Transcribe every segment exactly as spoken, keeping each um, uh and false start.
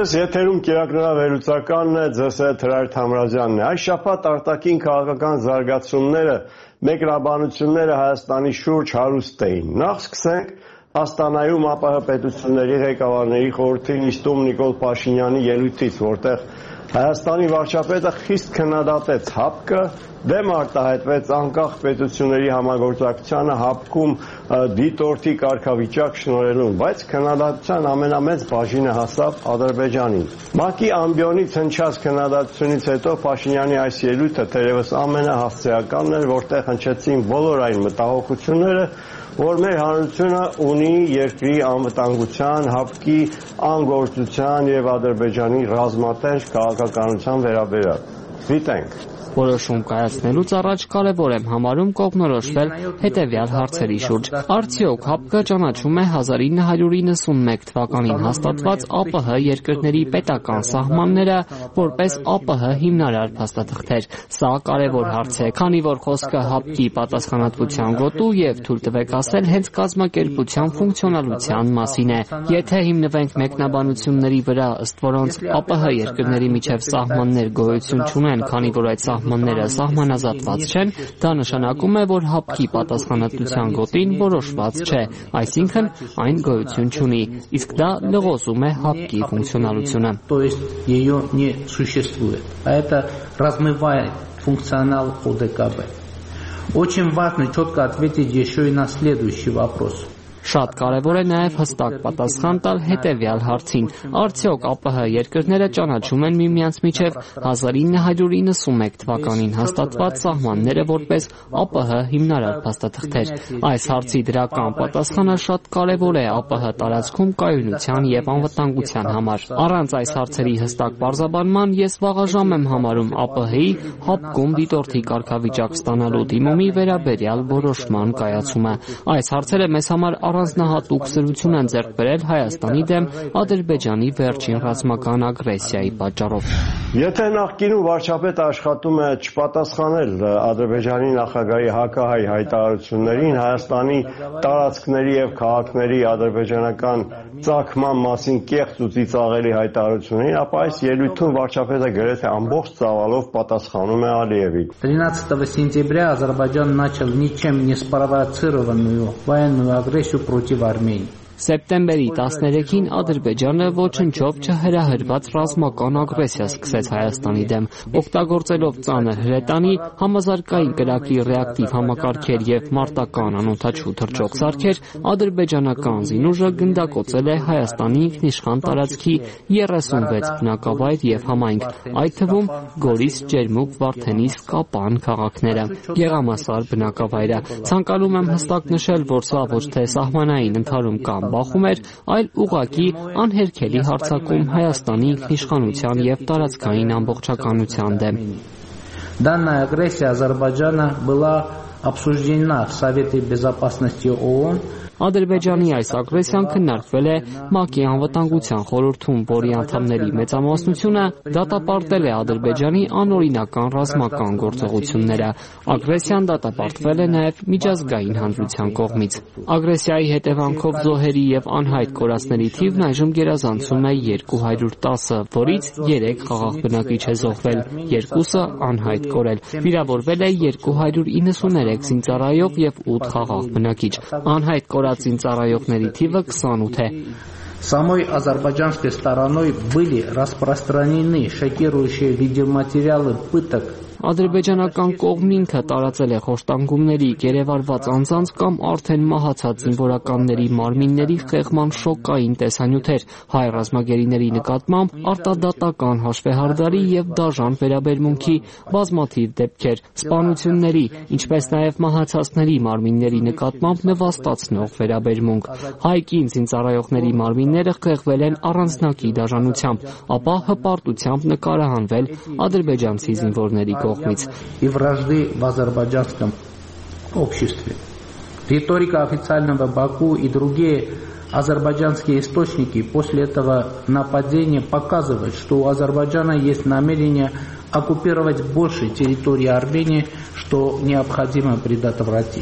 Ձեզ եթերում կիրակնորավերուցականն է, ձեզ հետ Հրայր Թամրազյանն է։ Այս շաբաթ արտաքին քաղաքական զարգացումները, մեկնաբանությունները Հայաստանի շուրջ հարուստ էին։ Նախ սկսենք Աստանայում ԱՊՀ պետությունների ղեկավարների խորհրդի նիստում Նիկոլ Փաշինյանի ելույթից, որտեղ Հայաստանի վարչապետը խիստ քննադատեց ՀԱՊԿ-ը, դեմ արտահայտվեց անկախ պետությունների համագործակցությանը ՀԱՊԿ-ում դիտորդի կարգավիճակ շնորհելուն, բայց քննադատության ամենամեծ բաժինը հասավ Ադրբեջանին։ ՄԱԿ-ի ամբիոնից հնչած քննադատությունից հետո Փաշինյանի այս ելույթը թերևս ամենահասցեականն էր, որտեղ հնչեցին բոլոր այն մտահոգությունները, որ մեր հանրությունը ունի երկրի անվտանգության, ՀԱՊԿ-ի անգործության և Ադրբեջանի ռազմատենչ քաղաքականության վերաբերյալ։ Դիտենք։ Որոշում կայացնելուց առաջ կարևոր եմ համարում կողմնորոշվել հետևյալ հարցերի շուրջ։ Արդյոք ՀԱՊԿ-ը ճանաչում է հազար ինը հարյուր իննսունմեկ թվականին հաստատված ԱՊՀ երկրների պետական սահմանները որպես ԱՊՀ հիմնարար փաստաթղթեր։ Սա կարևոր հարց է, քանի որ խոսքը ՀԱՊԿ-ի պատասխանատվության գոտու և թույլ տվեք ասել հենց կազմակերպության ֆունկցիոնալության մասին է։ Եթե հիմնվենք մեկնաբանությունների վրա, ըստ որոնց ԱՊՀ երկրների միջև սահմաններ գոյություն չունեն, քանի որ այդ սահմանները սահմանազատված չեն, դա նշանակում է, որ ՀԱՊԿ-ի պատասխանատվության գոտին որոշված չէ, այսինքն այն գոյություն չունի, իսկ դա լղոզում է ՀԱՊԿ-ի ֆունկցիոնալությունը։ То есть ее не существует. А это размывает функционал ОДКБ. Очень важно четко ответить еще и на следующий вопрос. Շատ կարևոր է նաև հստակ պատասխան տալ հետևյալ հարցին. արդյոք ԱՊՀ երկրները ճանաչում են միմյանց միջև հազար ինը հարյուր իննսունմեկ թվականին հաստատված սահմանները որպես ԱՊՀ հիմնարար փաստաթղթեր։ Այս հարցի դրական պատասխանը շատ կարևոր է ԱՊՀ տարածքում կայունության և անվտանգության համար։ Առանց այս հարցերի հստակ պարզաբանման ես վաղաժամ եմ համարում ԱՊՀ-ի ՀԱՊԿ-ում դիտորդի կարգավիճակ ստանալու դիմումի վերաբերյալ որոշման կայացումը։ Այս հարցերը մեզ համար առանձնահատուկ սրություն են ձեռք բերել Հայաստանի դեմ Ադրբեջանի վերջին ռազմական ագրեսիայի պատճառով։ Եթե նախկինում վարչապետը աշխատում է չպատասխանել Ադրբեջանի նախագահի հակահայ հայտարարություններին, Հայաստանի տարածքների և քաղաքների ադրբեջանական ծագման մասին կեղծ ու ծիծաղելի հայտարարություններին, ապա այս ելույթում վարչապետը գրեթե ամբողջ ծավալով պատասխանում է Ալիևին։ тринадцатого сентября Азербайджан начал ничем не спровоцированную военную агрессию против Армении. Սեպտեմբերի տասներեքին Ադրբեջանը ոչնչով չհրահրված ռազմական ագրեսիա սկսեց Հայաստանի դեմ, օգտագործելով ծանր հրետանի, համազարգային կրակի ռեակտիվ համակարգեր և մարտական անօդաչու թռչող սարքեր, ադրբեջանական զինուժը գնդակոծել է Հայաստանի ինքնիշխան տարածքի երեսունվեց բնակավայր և համայնք, այդ թվում Գորիս, Ջերմուկ, Վարդենիս, Կապան քաղաքները, Գեղամասար բնակավայրը։ Ցանկանում եմ հստակ նշել, որ սա ոչ թե սահմանային ընդհարում կամ բախում էր, այլ ուղղակի անհերքելի հարձակում Հայաստանի ինքնիշխանության և տարածքային ամբողջականության դեմ։ Данная агрессия Азербайджана была обсуждена в Совете Безопасности ООН. Ադրբեջանի այս ագրեսիան քննարկվել է ՄԱԿ-ի անվտանգության խորհրդում, որի անդամների մեծամասնությունը դատապարտել է Ադրբեջանի անօրինական ռազմական գործողությունները։ Ագրեսիան դատապարտվել է նաև միջազգային հանրության կողմից։ Ագրեսիայի հետևանքով զոհերի և անհայտ կորածների թիվն այժմ գերազանցում է երկու հարյուր տասը, որից երեք խաղաղ բնակիչ է զոհվել, երկուսը անհայտ կորել։ Վիրավորվել է երկու հարյուր իննսուներեք զինծառայող և ութ խաղաղ բնակիչ։ Անհայտ կորած զինծառայողների թիվը քսանութ է։ Самой азербайджанской стороной были распространены шокирующие видеоматериалы пыток. Ադրբեջանական կողմն ինքը տարածել է խոշտանգումների, գերեվարված անձանց կամ արդեն մահացած զինվորականների մարմինների խեղման շոկային տեսանյութեր, հայ ռազմագերիների նկատմամբ արտադատական հաշվեհարդարի և դաժան վերաբերմունքի բազմաթիվ դեպքեր, սպանությունների, ինչպես նաև մահացածների մարմինների նկատմամբ նվաստացնող վերաբերմունք։ Հայ կին զինծառայողների մարմինները խեղվել են առանձնակի դաժանությամբ, ապա հպարտությամբ նկարահանվել ադրբեջանցի զինվորների կողմից։ И вражды в азербайджанском обществе. Риторика официального Баку и другие азербайджанские источники после этого нападения показывают, что у Азербайджана есть намерение оккупировать больше территории Армении, что необходимо предотвратить.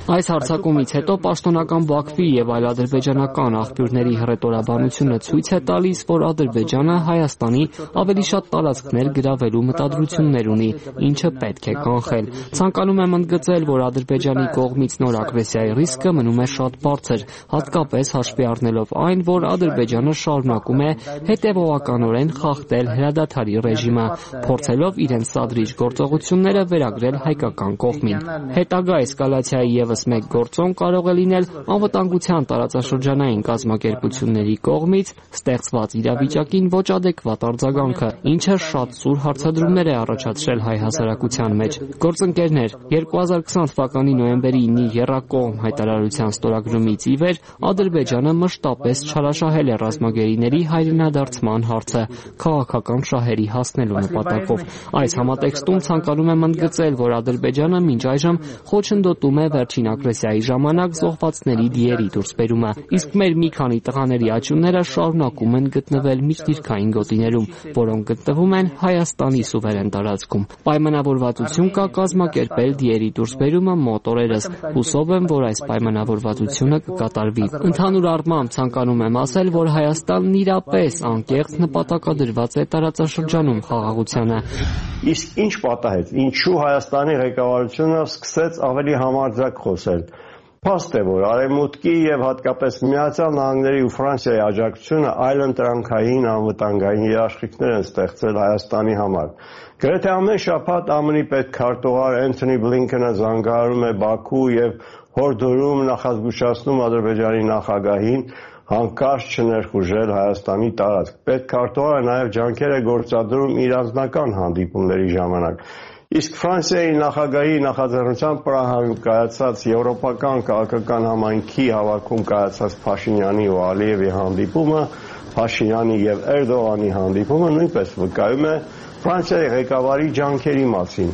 Այս հարձակումից հետո պաշտոնական Բաքվի եւ այլադրբեջանական աղբյուրների հռետորաբանությունը ցույց է տալիս, որ Ադրբեջանը Հայաստանի ավելի շատ տարածքներ գրավելու մտադրություններ ունի, ինչը պետք է կանխել։ Ցանկանում եմ ընդգծել, որ Ադրբեջանի կողմից նոր ագրեսիայի ռիսկը մնում է շատ բարձր, հատկապես հաշվի առնելով այն, որ Ադրբեջանը շարունակում է հետևողականորեն խախտել հրադադարի ռեժիմը, փորձելով իրենց սադրիչ գործողությունները վերագրել հայկական կողմին։ Հետագա էսկալացիայի ևս մեկ գործոն կարող է լինել անվտանգության տարածաշրջանային կազմակերպությունների կողմից ստեղծված իրավիճակին ոչ ադեկվատ արձագանքը, ինչը շատ սուր հարցադրումներ է առաջացրել հայ հասարակության մեջ։ Գործընկերներ, երկու հազար քսան թվականի նոյեմբերի ինի եռակողմ հայտարարության ստորագրումից ի վեր Ադրբեջանը մշտապես չարաշահել է ռազմագերիների հայրենադարձման հարցը քաղաքական շահերի հասնելու նպատակով։ Այս համատեքստում ցանկանում եմ ընդգծել, որ Ադրբեջանը մինչ այժմ խոչընդոտում է վերջին ագրեսիայի ժամանակ զոհվածների դիերի դուրսբերումը, իսկ մեր մի քանի տղաների աճյունները շարունակում են գտնվել միջդիրքային գոտիներում, որոնք գտնվում են Հայաստանի սուվերեն տարածքում։ Պայմանավորվածություն կա կազմակերպել դիերի դուրսբերումը մոտ օրերս։ Հուսով եմ, որ այս պայմանավորվածությունը կկատարվի։ Ընդհանուր առմամբ ցանկանում եմ ասել, որ Հայաստանն իրապես անկեղծ նպատակադրված է տարածաշրջանում խաղաղությանը։ Իսկ ինչ պատահեց, ինչու Հայաստանի ղեկավարությունը սկսեց ավելի համարձակ խոսել։ Փաստ է, որ Արևմուտքի եւ հատկապես Միացյալ Նահանգների ու Ֆրանսիայի աջակցությունը այլընտրանքային անվտանգային երաշխիքներ են ստեղծել Հայաստանի համար։ Գրեթե ամեն շաբաթ ԱՄՆ-ի պետքարտուղար Էնթոնի Բլինքենը զանգահարում է Բաքու եւ հորդորում նախազգուշացնում Ադրբեջանի նախագահին հանկարծ չներխուժել Հայաստանի տարածք։ Պետքարտուղարը նաեւ ջանքեր է գործադրում իր անձնական հանդիպումների ժամանակ։ Իսկ Ֆրանսիայի նախագահի նախաձեռնությամբ Պրահայում կայացած եվրոպական քաղաքական համայնքի հավաքում կայացած Փաշինյանի ու Ալիևի հանդիպումը, Փաշինյանի եւ Էրդողանի հանդիպումը նույնպես վկայում է Ֆրանսիայի ղեկավարի ջանքերի մասին։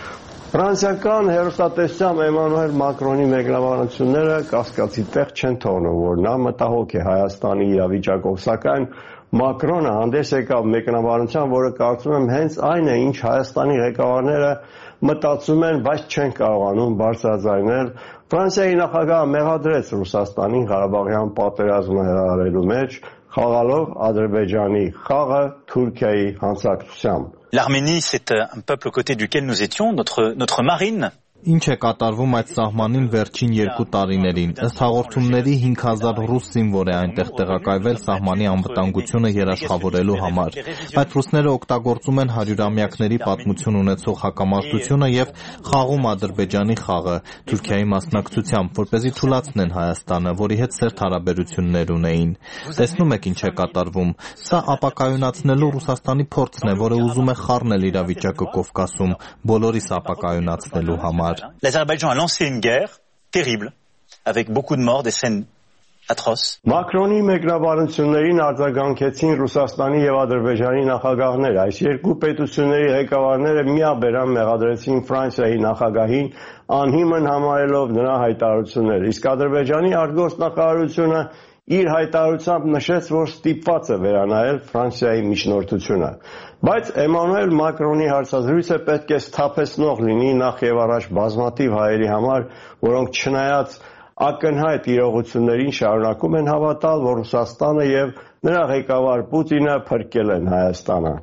Ֆրանսիական հեռուստատեսությամբ Էմանուել Մակրոնի մեկնաբանությունները կասկածի տեղ չեն թողնում, որ նա մտահոգ է Հայաստանի իրավիճակով, սակայն Մակրոնը հանդես եկավ մեկնաբանությամբ, որը կարծում եմ հենց այն է, ինչ Հայաստանի ղեկավարները մտածում են, բայց չեն կարողանում բարձրաձայնել։ Ֆրանսիայի նախագահը մեղադրեց Ռուսաստանին Ղարաբաղյան պատերազմը հրահարելու մեջ, խաղալով Ադրբեջանի խաղը Թուրքիայի հանցակցությամբ։ L'Arménie, c'est un peuple aux côtés duquel nous étions, notre, notre marine. Ինչ է կատարվում այդ սահմանին վերջին երկու տարիներին։ Ըստ հաղորդումների հինգ հազար ռուս զինվոր է այնտեղ տեղակայվել սահմանի անվտանգությունը երաշխավորելու համար։ Այդ ռուսները օգտագործում են հարյուրամյակների պատմություն ունեցող հակամարտությունը եւ խաղում Ադրբեջանի խաղը Թուրքիայի մասնակցությամբ, որպեսզի թուլացնեն Հայաստանը, որի հետ սերտ հարաբերություններ ունեին։ Տեսնում եք ինչ է կատարվում։ Սա ապակայունացնելու Ռուսաստանի փորձն է, որը ուզում է խառնել իրավիճակը Կովկասում, բոլորիս ապակայունացնելու համար։ L'Azerbaïdjan a lancé une guerre terrible, avec beaucoup de morts, des scènes atroces. Մակրոնի մեկնաբանություններին արձագանքեցին Ռուսաստանի եւ Ադրբեջանի նախագահները։ Այս երկու պետությունների ղեկավարները միաբերան մեղադրեցին Ֆրանսիայի նախագահին, անհիմն համարելով նրա հայտարարությունները։ Իսկ Ադրբեջանի արտգործնախարարությունը իր հայտարարությամբ նշեց, որ ստիպված է վերանայել Ֆրանսիայի միջնորդությունը։ Բայց Էմանուել Մակրոնի հարցազրույցը պետք է սթափեցնող լինի նախ եւ առաջ բազմաթիվ հայերի համար, որոնք չնայած ակնհայտ իրողություններին շարունակում են հավատալ, որ Ռուսաստանը եւ նրա ղեկավար Պուտինը փրկել են Հայաստանը։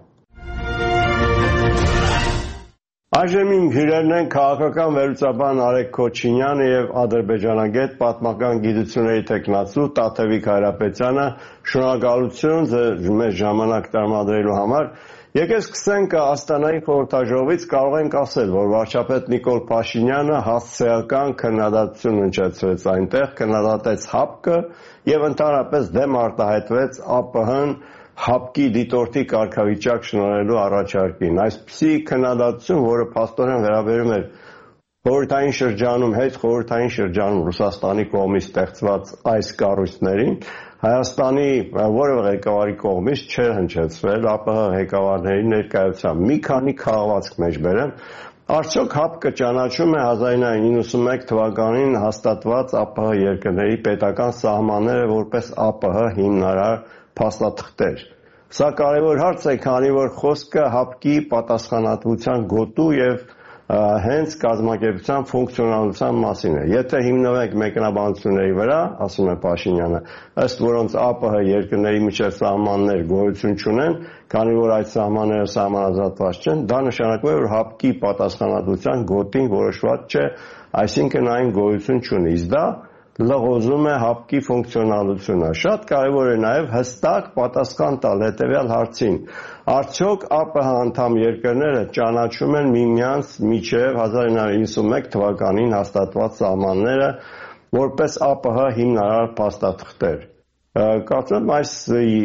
Այժմ իմ հյուրերն են քաղաքական վերլուծաբան Արեգ Քոչինյանը եւ ադրբեջանագետ պատմական գիտությունների տեխնացու Տաթևիկ Հայրապետյանը։ Շնորհակալություն մեզ ժամանակ տրամադրելու համար։ Եկեք սկսենք Աստանայի խորհրդաժողովից, կարող ենք ասել, որ վարչապետ Նիկոլ Փաշինյանը հասցեական քննադատություն հնչեցրեց այնտեղ, քննադատեց ՀԱՊԿ-ը եւ ընդհանրապես դեմ արտահայտվեց ԱՊՀ-ն ՀԱՊԿ-ի դիտորդի կարգավիճակ շնորհելու առաջարկին։ Այսպիսի քննադատություն, որը փաստորեն վերաբերում էր խորհրդային շրջանում, հետ խորհրդային շրջանում Ռուսաստանի կողմից ստեղծված այս կառույցներին, Հայաստանի որևէ ղեկավարի կողմից չէր հնչեցվել ԱՊՀ ղեկավարների ներկայությամբ։ Մի քանի քաղվածք մեջ բերեմ։ Արդյոք ՀԱՊԿ-ը ճանաչում է հազար ինը հարյուր նվաթ թվականին հաստատված ԱՊՀ երկրների պետական սահմանները որպես ԱՊՀ հիմնարար փաստաթղթեր։ Սա կարևոր հարց է, քանի որ խոսքը ՀԱՊԿ-ի պատասխանատվության գոտու եւ հենց կազմակերպության ֆունկցիոնալության մասին է։ Եթե հիմնվենք մեկնաբանությունների վրա, ասում է Փաշինյանը, ըստ որոնց ԱՊՀ երկրների միջև սահմաններ գոյություն չունեն, քանի որ այդ սահմանները սահմանազատված չեն, դա նշանակում է, որ ՀԱՊԿ-ի պատասխանատվության գոտին որոշված չէ, այսինքն այն գոյություն չունի։ Իսկ դա լղոզում է ՀԱՊԿ-ի ֆունկցիոնալությունը։ Շատ կարևոր է նաև հստակ պատասխան տալ հետևյալ հարցին. արդյոք ԱՊՀ անդամ երկրները ճանաչում են միմյանց միջև հազար ինը հարյուր հիսունմեկ թվականին հաստատված սահմանները որպես ԱՊՀ հիմնարար փաստաթղթեր։ Կարծում եմ այս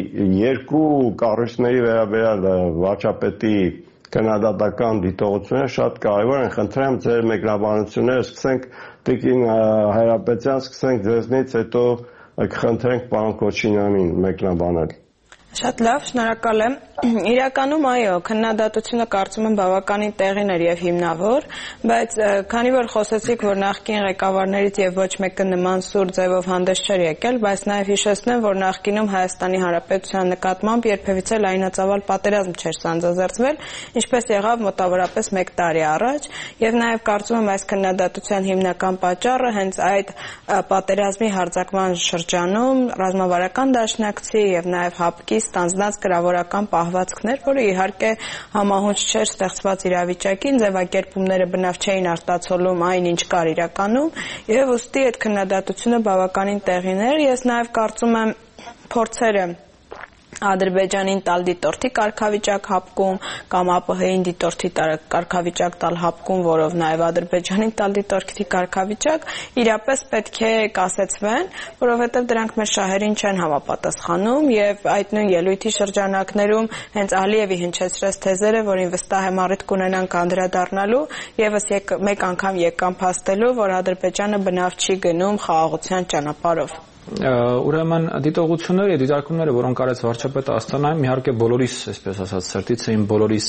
երկու կառույցների վերաբերյալ վարչապետի քննադատական դիտողությունները շատ կարևոր են։ Խնդրեմ ձեր մեկնաբանությունները սկսենք Տիկին Հայրապետյան, սկսենք ձեզնից, հետո կխնդրենք պարոն Քոչինյանին մեկնաբանել։ Շատ լավ, շնորհակալ եմ։ Իրականում այո, քննադատությունը կարծում եմ բավականին տեղին էր եւ հիմնավոր, բայց քանի որ խոսեցիք, որ նախկին ղեկավարներից եւ ոչ մեկը նման սուր ձևով հանդես չէր եկել, բայց նաեւ հիշեցնեմ, որ նախկինում Հայաստանի Հանրապետության նկատմամբ երբևիցե լայնածավալ պատերազմ չէր սանձազերծվել, ինչպես եղավ մոտավորապես մեկ տարի առաջ, եւ նաեւ կարծում եմ այս քննադատության հիմնական պատճառը հենց այդ պատերազմի հարձակման շրջանում ռազմավարական դաշնակցի եւ նաեւ ՀԱՊԿ-ի ստանձնած գրավորական պահվածքներ, որը իհարկե համահունչ չէր ստեղծված իրավիճակին, ձևակերպումները բնավ չէին արտացոլում այն, ինչ կար իրականում, եւ ուստի այդ քննադատությունը բավականին տեղին էր։ Ես նաեւ կարծում եմ փորձերը Ադրբեջանին տալ դիտորդի կարգավիճակ ՀԱՊԿ-ում կամ ԱՊՀ-ին դիտորդի կարգավիճակ տալ ՀԱՊԿ-ում, որով նաև Ադրբեջանին տալ դիտորդի կարգավիճակ, իրապես պետք է կասեցվեն, որովհետև դրանք մեր շահերին չեն համապատասխանում եւ այդ նույն ելույթի շրջանակներում հենց Ալիևի հնչեցրած թեզերը, որին վստահ եմ առիթ կունենանք անդրադառնալու, եւս մեկ անգամ եկան փաստելու, որ Ադրբեջանը բնավ չի գնում խաղաղության ճանապարհով։ Ուրեմն դիտողությունները, դիտարկումները, որոնք արեց վարչապետը Աստանայում, իհարկե բոլորիս, այսպես ասած, սրտից էին, բոլորիս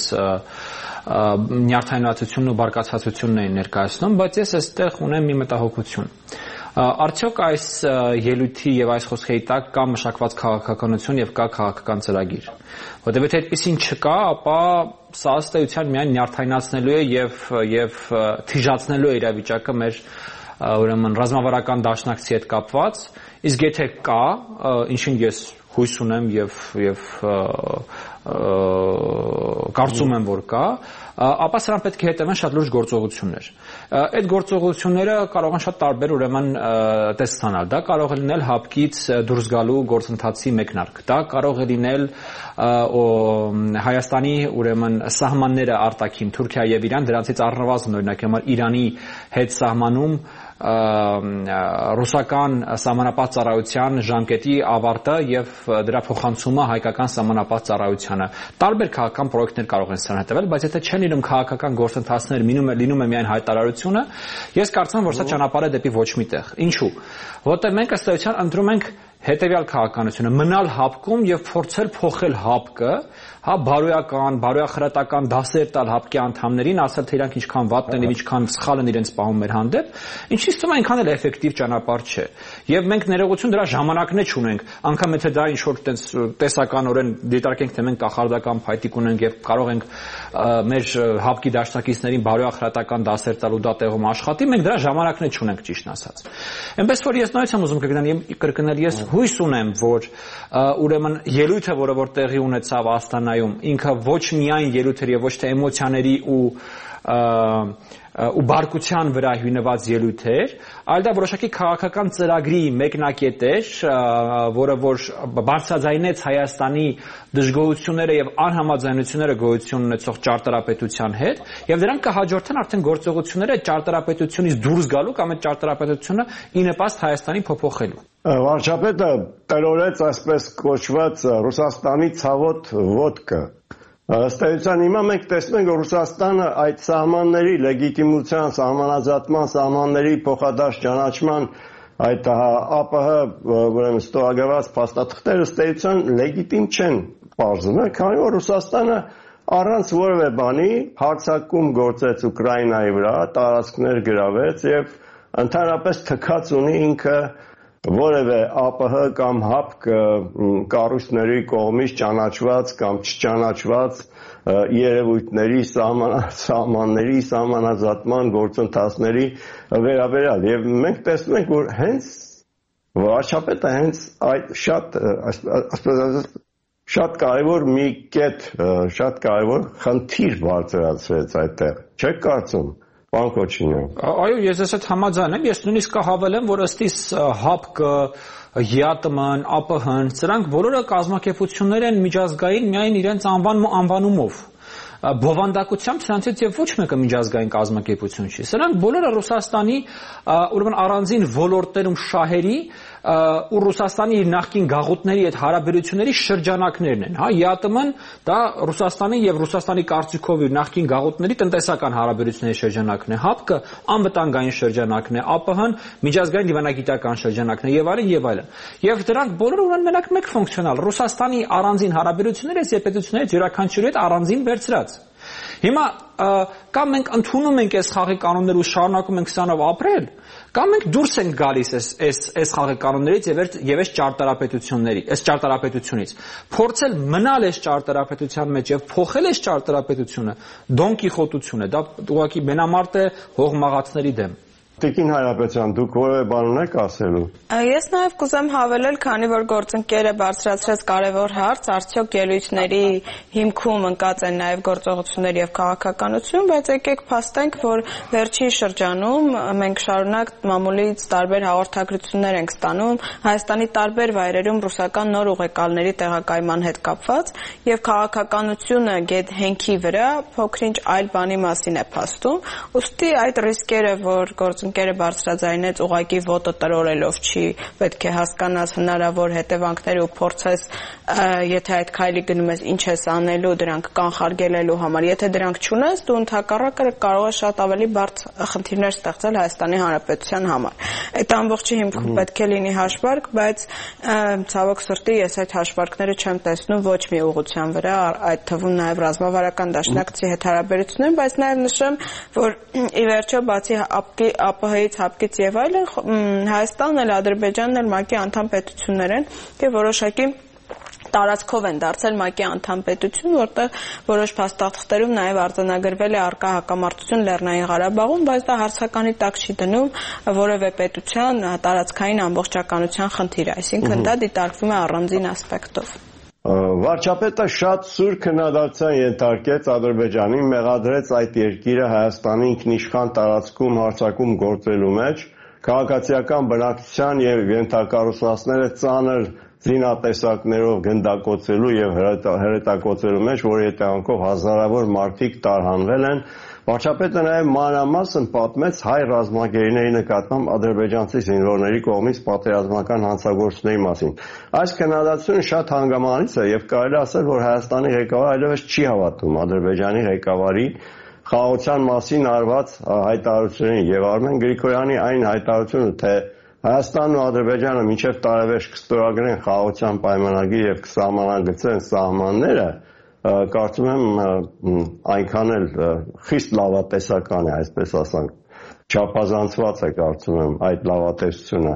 նյարդայնացությունն ու բարկացածությունն էին ներկայացնում, բայց ես այստեղ ունեմ մի մտահոգություն։ Արդյոք այս ելույթի եւ այս խոսքերի տակ կա մշակված քաղաքականություն եւ կա քաղաքական ծրագիր։ Որտեղ եթե այդպեսին չկա, ապա սա ըստ էության միայն նյարդայնացնելու է եւ եւ թիժացնելու է իրավիճակը մեր ուրեմն ռազմավարական դաշնակցի հետ կապված, իսկ եթե կա, ինչին ես հույս ունեմ եւ եւ կարծում եմ, որ կա, ապա սրան պետք է հետևեն շատ լուրջ գործողություններ։ Այդ գործողությունները կարող են շատ տարբեր ուրեմն տեսք ստանալ։ Դա կարող է լինել ՀԱՊԿ-ից դուրս գալու գործընթացի մեկնարկ։ Դա կարող է լինել Հայաստանի ուրեմն սահմանները արտաքին Թուրքիա եւ Իրան, դրանցից առնվազն օրինակ համար Իրանի հետ սահմանում ռուսական սահմանապահ ծառայության ժամկետի ավարտը եւ դրա փոխանցումը հայկական սահմանապահ ծառայությանը։ Տարբեր քաղաքական պրոյեկտներ կարող են սրան հետևել, բայց եթե չեն լինում քաղաքական գործընթացներ, լինում է լինում է միայն հայտարարությունը, ես կարծում եմ, որ սա ճանապարհ է դեպի ոչ մի տեղ։ Ինչու՞։ Որտեղ մենք ըստ էության ընտրում ենք հետևյալ քաղաքականությունը՝ մնալ ՀԱՊԿ-ում եւ փորձել փոխել ՀԱՊԿ-ը, հա, բարոյական, բարոյախրատական դասեր տալ ՀԱՊԿ-ի անդամներին, ասել թե իրանք ինչքան վատն են եւ ինչքան սխալ են իրենց պահում մեր հանդեպ, ինչից թվում է այնքան էլ էֆեկտիվ ճանապարհ չէ։ Եվ մենք ներողություն դրա ժամանակն է չունենք, անգամ եթե դա ինչ որ տեսականորեն դիտարկենք, թե մենք կախարդական փայտիկ ունենք եւ կարող ենք մեր ՀԱՊԿ-ի դաշնակիցներին բարոյախրատական դասեր տալ ու դա տեղում աշխատի, մենք դրա ժամանակն է չունենք, ճիշտն ասած։ Այնպես որ ես նույնիսկ եմ ուզում կրկնել, ես հույս ունեմ, որ ուրեմն ելույթը, որը որ տեղի ունեցավ Աստանայում, ինքը ոչ միայն ելույթ էր եւ ոչ թե էմոցիաների ու ու բարկության վրա հիմնված ելույթ էր, այլ դա որոշակի քաղաքական ծրագրի մեկնակետ էր, որը որ բարձրաձայնեց Հայաստանի դժգոհությունները եւ անհամաձայնությունները գոյություն ունեցող ճարտարապետության հետ, եւ դրանք կհաջորդեն արդեն գործողությունները ճարտարապետությունից դուրս գալու կամ այդ ճարտարապետությունը ի նպաստ Հայաստանի փոփոխելու։ Վարչապետը տրորեց այսպես կոչված Ռուսաստանի ցավոտ ոդկը։ Ըստ էության հիմա մենք տեսնում ենք, որ Ռուսաստանը այդ սահմանների լեգիտիմության, սահմանազատման, սահմանների փոխադարձ ճանաչման այդ ԱՊՀ ուրեմն ստորագրված փաստաթղթերը ըստ էության լեգիտիմ չեն պարզվում, քանի որ Ռուսաստանը առանց որևէ բանի հարձակում գործեց Ուկրաինայի վրա, տարածքներ գրավեց եւ ընդհանրապես թքած ունի ինքը որևէ ԱՊՀ կամ ՀԱՊԿ կառույցների կողմից ճանաչված կամ չճանաչված երևույթների սահմանների սահմանազատման գործընթացների վերաբերյալ եւ մենք տեսնում ենք որ հենց վարչապետը հենց այդ շատ ասես շատ կարևոր մի կետ շատ կարևոր խնդիր բարձրացրեց այդտեղ չեք կարծում Պարոն Քոչինյան Այո ես ես այդ համաձայն եմ ես նույնիսկ կհավելեմ որ ըստ իս ՀԱՊԿ ԵԱՏՄ-ն, ԱՊՀ-ն, սրանք բոլորը կազմակերպություններ են միջազգային միայն իրենց անվանումով բովանդակությամբ սրանցից եւ ոչ մեկը միջազգային կազմակերպություն չի։ Սրանք բոլորը Ռուսաստանի ուրեմն առանձին ոլորտներում շահերի ու Ռուսաստանի իր նախկին գաղութների հետ հարաբերությունների շրջանակներն են, հա, ԵԱՏՄ-ն դա Ռուսաստանի եւ Ռուսաստանի կարծիքով իր նախկին գաղութների տնտեսական հարաբերությունների շրջանակն է, ՀԱՊԿ-ը անվտանգային շրջանակն է, ԱՊՀ-ն միջազգային դիվանագիտական շրջանակն է եւ այլն եւ այլն։ Եվ դրանք բոլորը ունեն մենակ մեկ ֆունկցիոնալ՝ Ռուսաստանի առանձին հարաբերությունները այս երբեցություններից յուրաքանչյուրի հետ առանձին վերցրած։ Հիմա կամ մենք ընդունում ենք այս խաղի կանոնները ու շարունակում ենք սրանով ապրել, կամ մենք դուրս ենք գալիս այս այս այս խաղի կանոններից եւ եւ այս ճարտարապետությունների, այս ճարտարապետությունից։ Փորձել մնալ այս ճարտարապետության մեջ եւ փոխել այս ճարտարապետությունը Դոն Կիխոտություն է, դա ուղղակի մենամարտ է հողմաղացների դեմ։ Տիկին Հայրապետյան, դուք որևէ բան ունեք ասելու։ Ես նաև կուզեմ հավելել, քանի որ գործընկերը բարձրացրեց կարևոր հարց, արդյոք ելույթների հիմքում ընկած են նաև գործողություններ եւ քաղաքականություն, բայց եկեք փաստենք, որ վերջին շրջանում մենք շարունակ մամուլից տարբեր հաղորդագրություններ ենք ստանում Հայաստանի տարբեր վայրերում ռուսական նոր ուղեկալների տեղակայման հետ կապված եւ քաղաքականությունը գետ հենքի վրա փոքրինչ այլ բանի մասին է փաստում։ Ուստի այդ ռիսկերը, որ ընկերը բարձրաձայնեց ուղակի ոտը տրորելով չի պետք է հասկանաս հնարավոր հետևանքները ու փորձես եթե այդ քայլի գնում ես ինչ ես անելու դրանք կանխարգելելու համար եթե դրանք չունես դու ընդհակառակը կարող ես շատ ավելի բարդ խնդիրներ ստեղծել Հայաստանի Հանրապետության համար այդ ամբողջի հիմքում պետք է լինի հաշվարկ բայց ցավոք սրտի ես այդ հաշվարկները չեմ տեսնում ոչ մի ուղղության վրա այդ թվում նաև ռազմավարական դաշնակցի հետ հարաբերություններ բայց նաև նշեմ որ ի վերջո բացի ԱՊԿ-ի ԱՊՀ-ից, ՀԱՊԿ-ից եւ այլն Հայաստանն էլ Ադրբեջանն էլ ՄԱԿ-ի անդամ պետություններ են եւ որոշակի տարածքով են դարձել ՄԱԿ-ի անդամ պետություն, որտեղ որոշ փաստաթղթերում նաև արձանագրվել է առկա հակամարտություն Լեռնային Ղարաբաղում, բայց դա հարցականի տակ չի դնում որևէ պետության տարածքային ամբողջականության խնդիրը, այսինքն դա դիտարկվում է առանձին ասպեկտով։ Վարչապետը շատ սուր քննադատության ենթարկեց Ադրբեջանին, մեղադրեց այդ երկիրը Հայաստանի ինքնիշխան տարածքում հարձակում գործելու մեջ, քաղաքացիական բնակչության եւ ենթակառուցվածքները ծանր զինատեսակներով գնդակոծելու եւ հրետակոծելու մեջ, որի հետևանքով հազարավոր մարդիկ տարհանվել են։ Վարչապետը նաև մանրամասն պատմեց հայ ռազմագերիների նկատմամբ ադրբեջանցի զինվորների կողմից պատերազմական հանցագործությունների մասին։ Այս քննադատությունը շատ հանգամանալից է եւ կարելի ասել, որ Հայաստանի ղեկավարը այլևս չի հավատում Ադրբեջանի ղեկավարի խաղաղության մասին արված հայտարարություններին եւ Արմեն Գրիգորյանի այն հայտարարությունը, թե Հայաստանն ու Ադրբեջանը մինչեւ տարեվերջ կստորագրեն խաղաղության պայմանագիր եւ կսահմանագծեն սահմանները կարծում եմ այնքան էլ խիստ լավատեսական է, այսպես ասենք, չափազանցված է կարծում եմ այդ լավատեսությունը։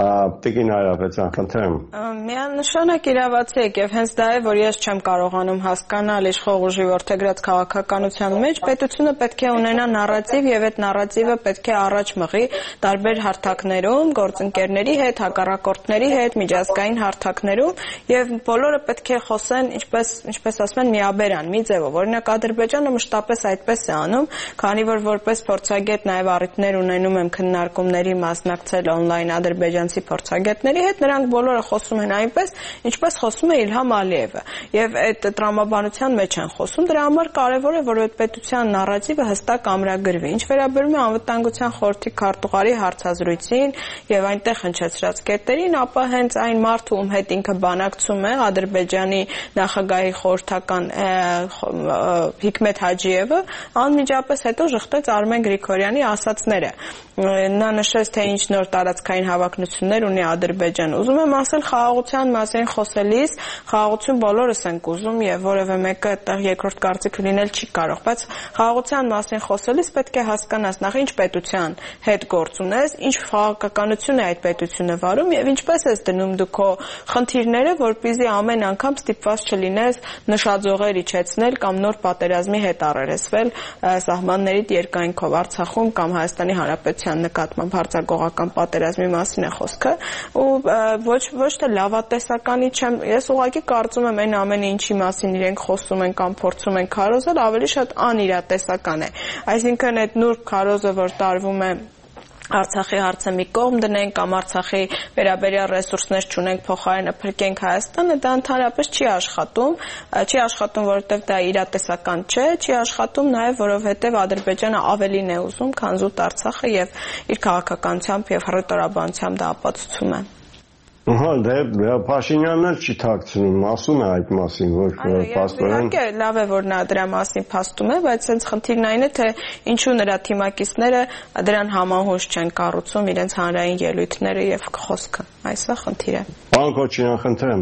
Տիկին Հայրապետյան, խնդրեմ։ Միանշանակ իրավացի եք եւ հենց դա է, որ ես չեմ կարողանում հասկանալ իշխող ուժի որդեգրած քաղաքականության մեջ պետությունը պետք է ունենա նարատիվ եւ այդ նարատիվը պետք է առաջ մղի տարբեր հարթակներում, գործընկերների հետ, հակառակորդների հետ, միջազգային հարթակներում եւ բոլորը պետք է խոսեն, ինչպես ինչպես ասում են, միաբերան, մի ձևով։ Օրինակ Ադրբեջանը մշտապես այդպես է անում, քանի որ որպես փորձագետ նաեւ առիթներ ունենում եմ քննարկումների մասնակցել on-line ադրբեջանցի փորձագետների հետ, նրանք բոլորը խոսում են այնպես, ինչպես խոսում է Իլհամ Ալիևը, եւ այդ տրամաբանության մեջ են խոսում, դրա համար կարեւոր է, որ այդ պետության նարատիվը հստակ ամրագրվի։ Ինչ վերաբերում է անվտանգության խորհրդի քարտուղարի հարցազրույցին եւ այնտեղ հնչեցրած կետերին, ապա հենց այն մարդը, ում հետ ինքը բանակցում է, Ադրբեջանի նախագահի խորհրդական Հիկմետ Հաջիևը, անմիջապես հետո ժխտեց Արմեն Գրիգորյանի ասացները։ Նա նշեց, թե ինչ նոր տարածքային հավակնություններ ունի Ադրբեջանը։ Ուզում եմ ասել, խաղաղության մասին խոսելիս, խաղաղություն բոլորս ենք ուզում եւ որևէ մեկը այդտեղ երկրորդ կարծիք լինել չի կարող, բայց խաղաղության մասին խոսելիս պետք է հասկանաս նախ ինչ պետության հետ գործ ունես, ինչ քաղաքականություն է այդ պետությունը վարում եւ ինչպես ես դնում դու քո խնդիրները, որպեսզի ամեն անգամ ստիպված չլինես նշաձողեր իջեցնել կամ նոր պատերազմի հետ առերեսվել սահմանների երկայնքով Արցախում կամ Հայաստանի Հանրապետության նկատմամբ հարձակողական պատերազմի մասին է խոսքը ու ոչ ոչ թե լավատեսականի չեմ, ես ուղղակի կարծում եմ այն ամենը ինչի մասին իրենք խոսում են կամ փորձում են քարոզել ավելի շատ անիրատեսական է, այսինքն այդ նուրբ քարոզը, որ տարվում է Արցախի հարցը մի կողմ դնենք կամ Արցախի վերաբերյալ ռեսուրսներ չունենք, փոխարենը փրկենք Հայաստանը, դա ընդհանրապես չի աշխատում, չի աշխատում, որովհետև դա իրատեսական չէ, չի աշխատում նաև, որովհետև Ադրբեջանը ավելին է ուզում, քան զուտ Արցախը եւ իր քաղաքականությամբ եւ հռետորաբանությամբ դա ապացուցում է։ Ահա, դե Փաշինյանն էլ չի թաքցնում, ասում է այդ մասին, որ պաստորեն։ Իհարկե, լավ է, որ նա դրա մասին փաստում է, բայց հենց խնդիրն այն է, թե ինչու նրա թիմակիցները դրան համահունչ չեն կառուցում իրենց հանրային ելույթները եւ խոսքը։ Այս է խնդիրը։ Պարոն Քոչարյան, խնդրեմ։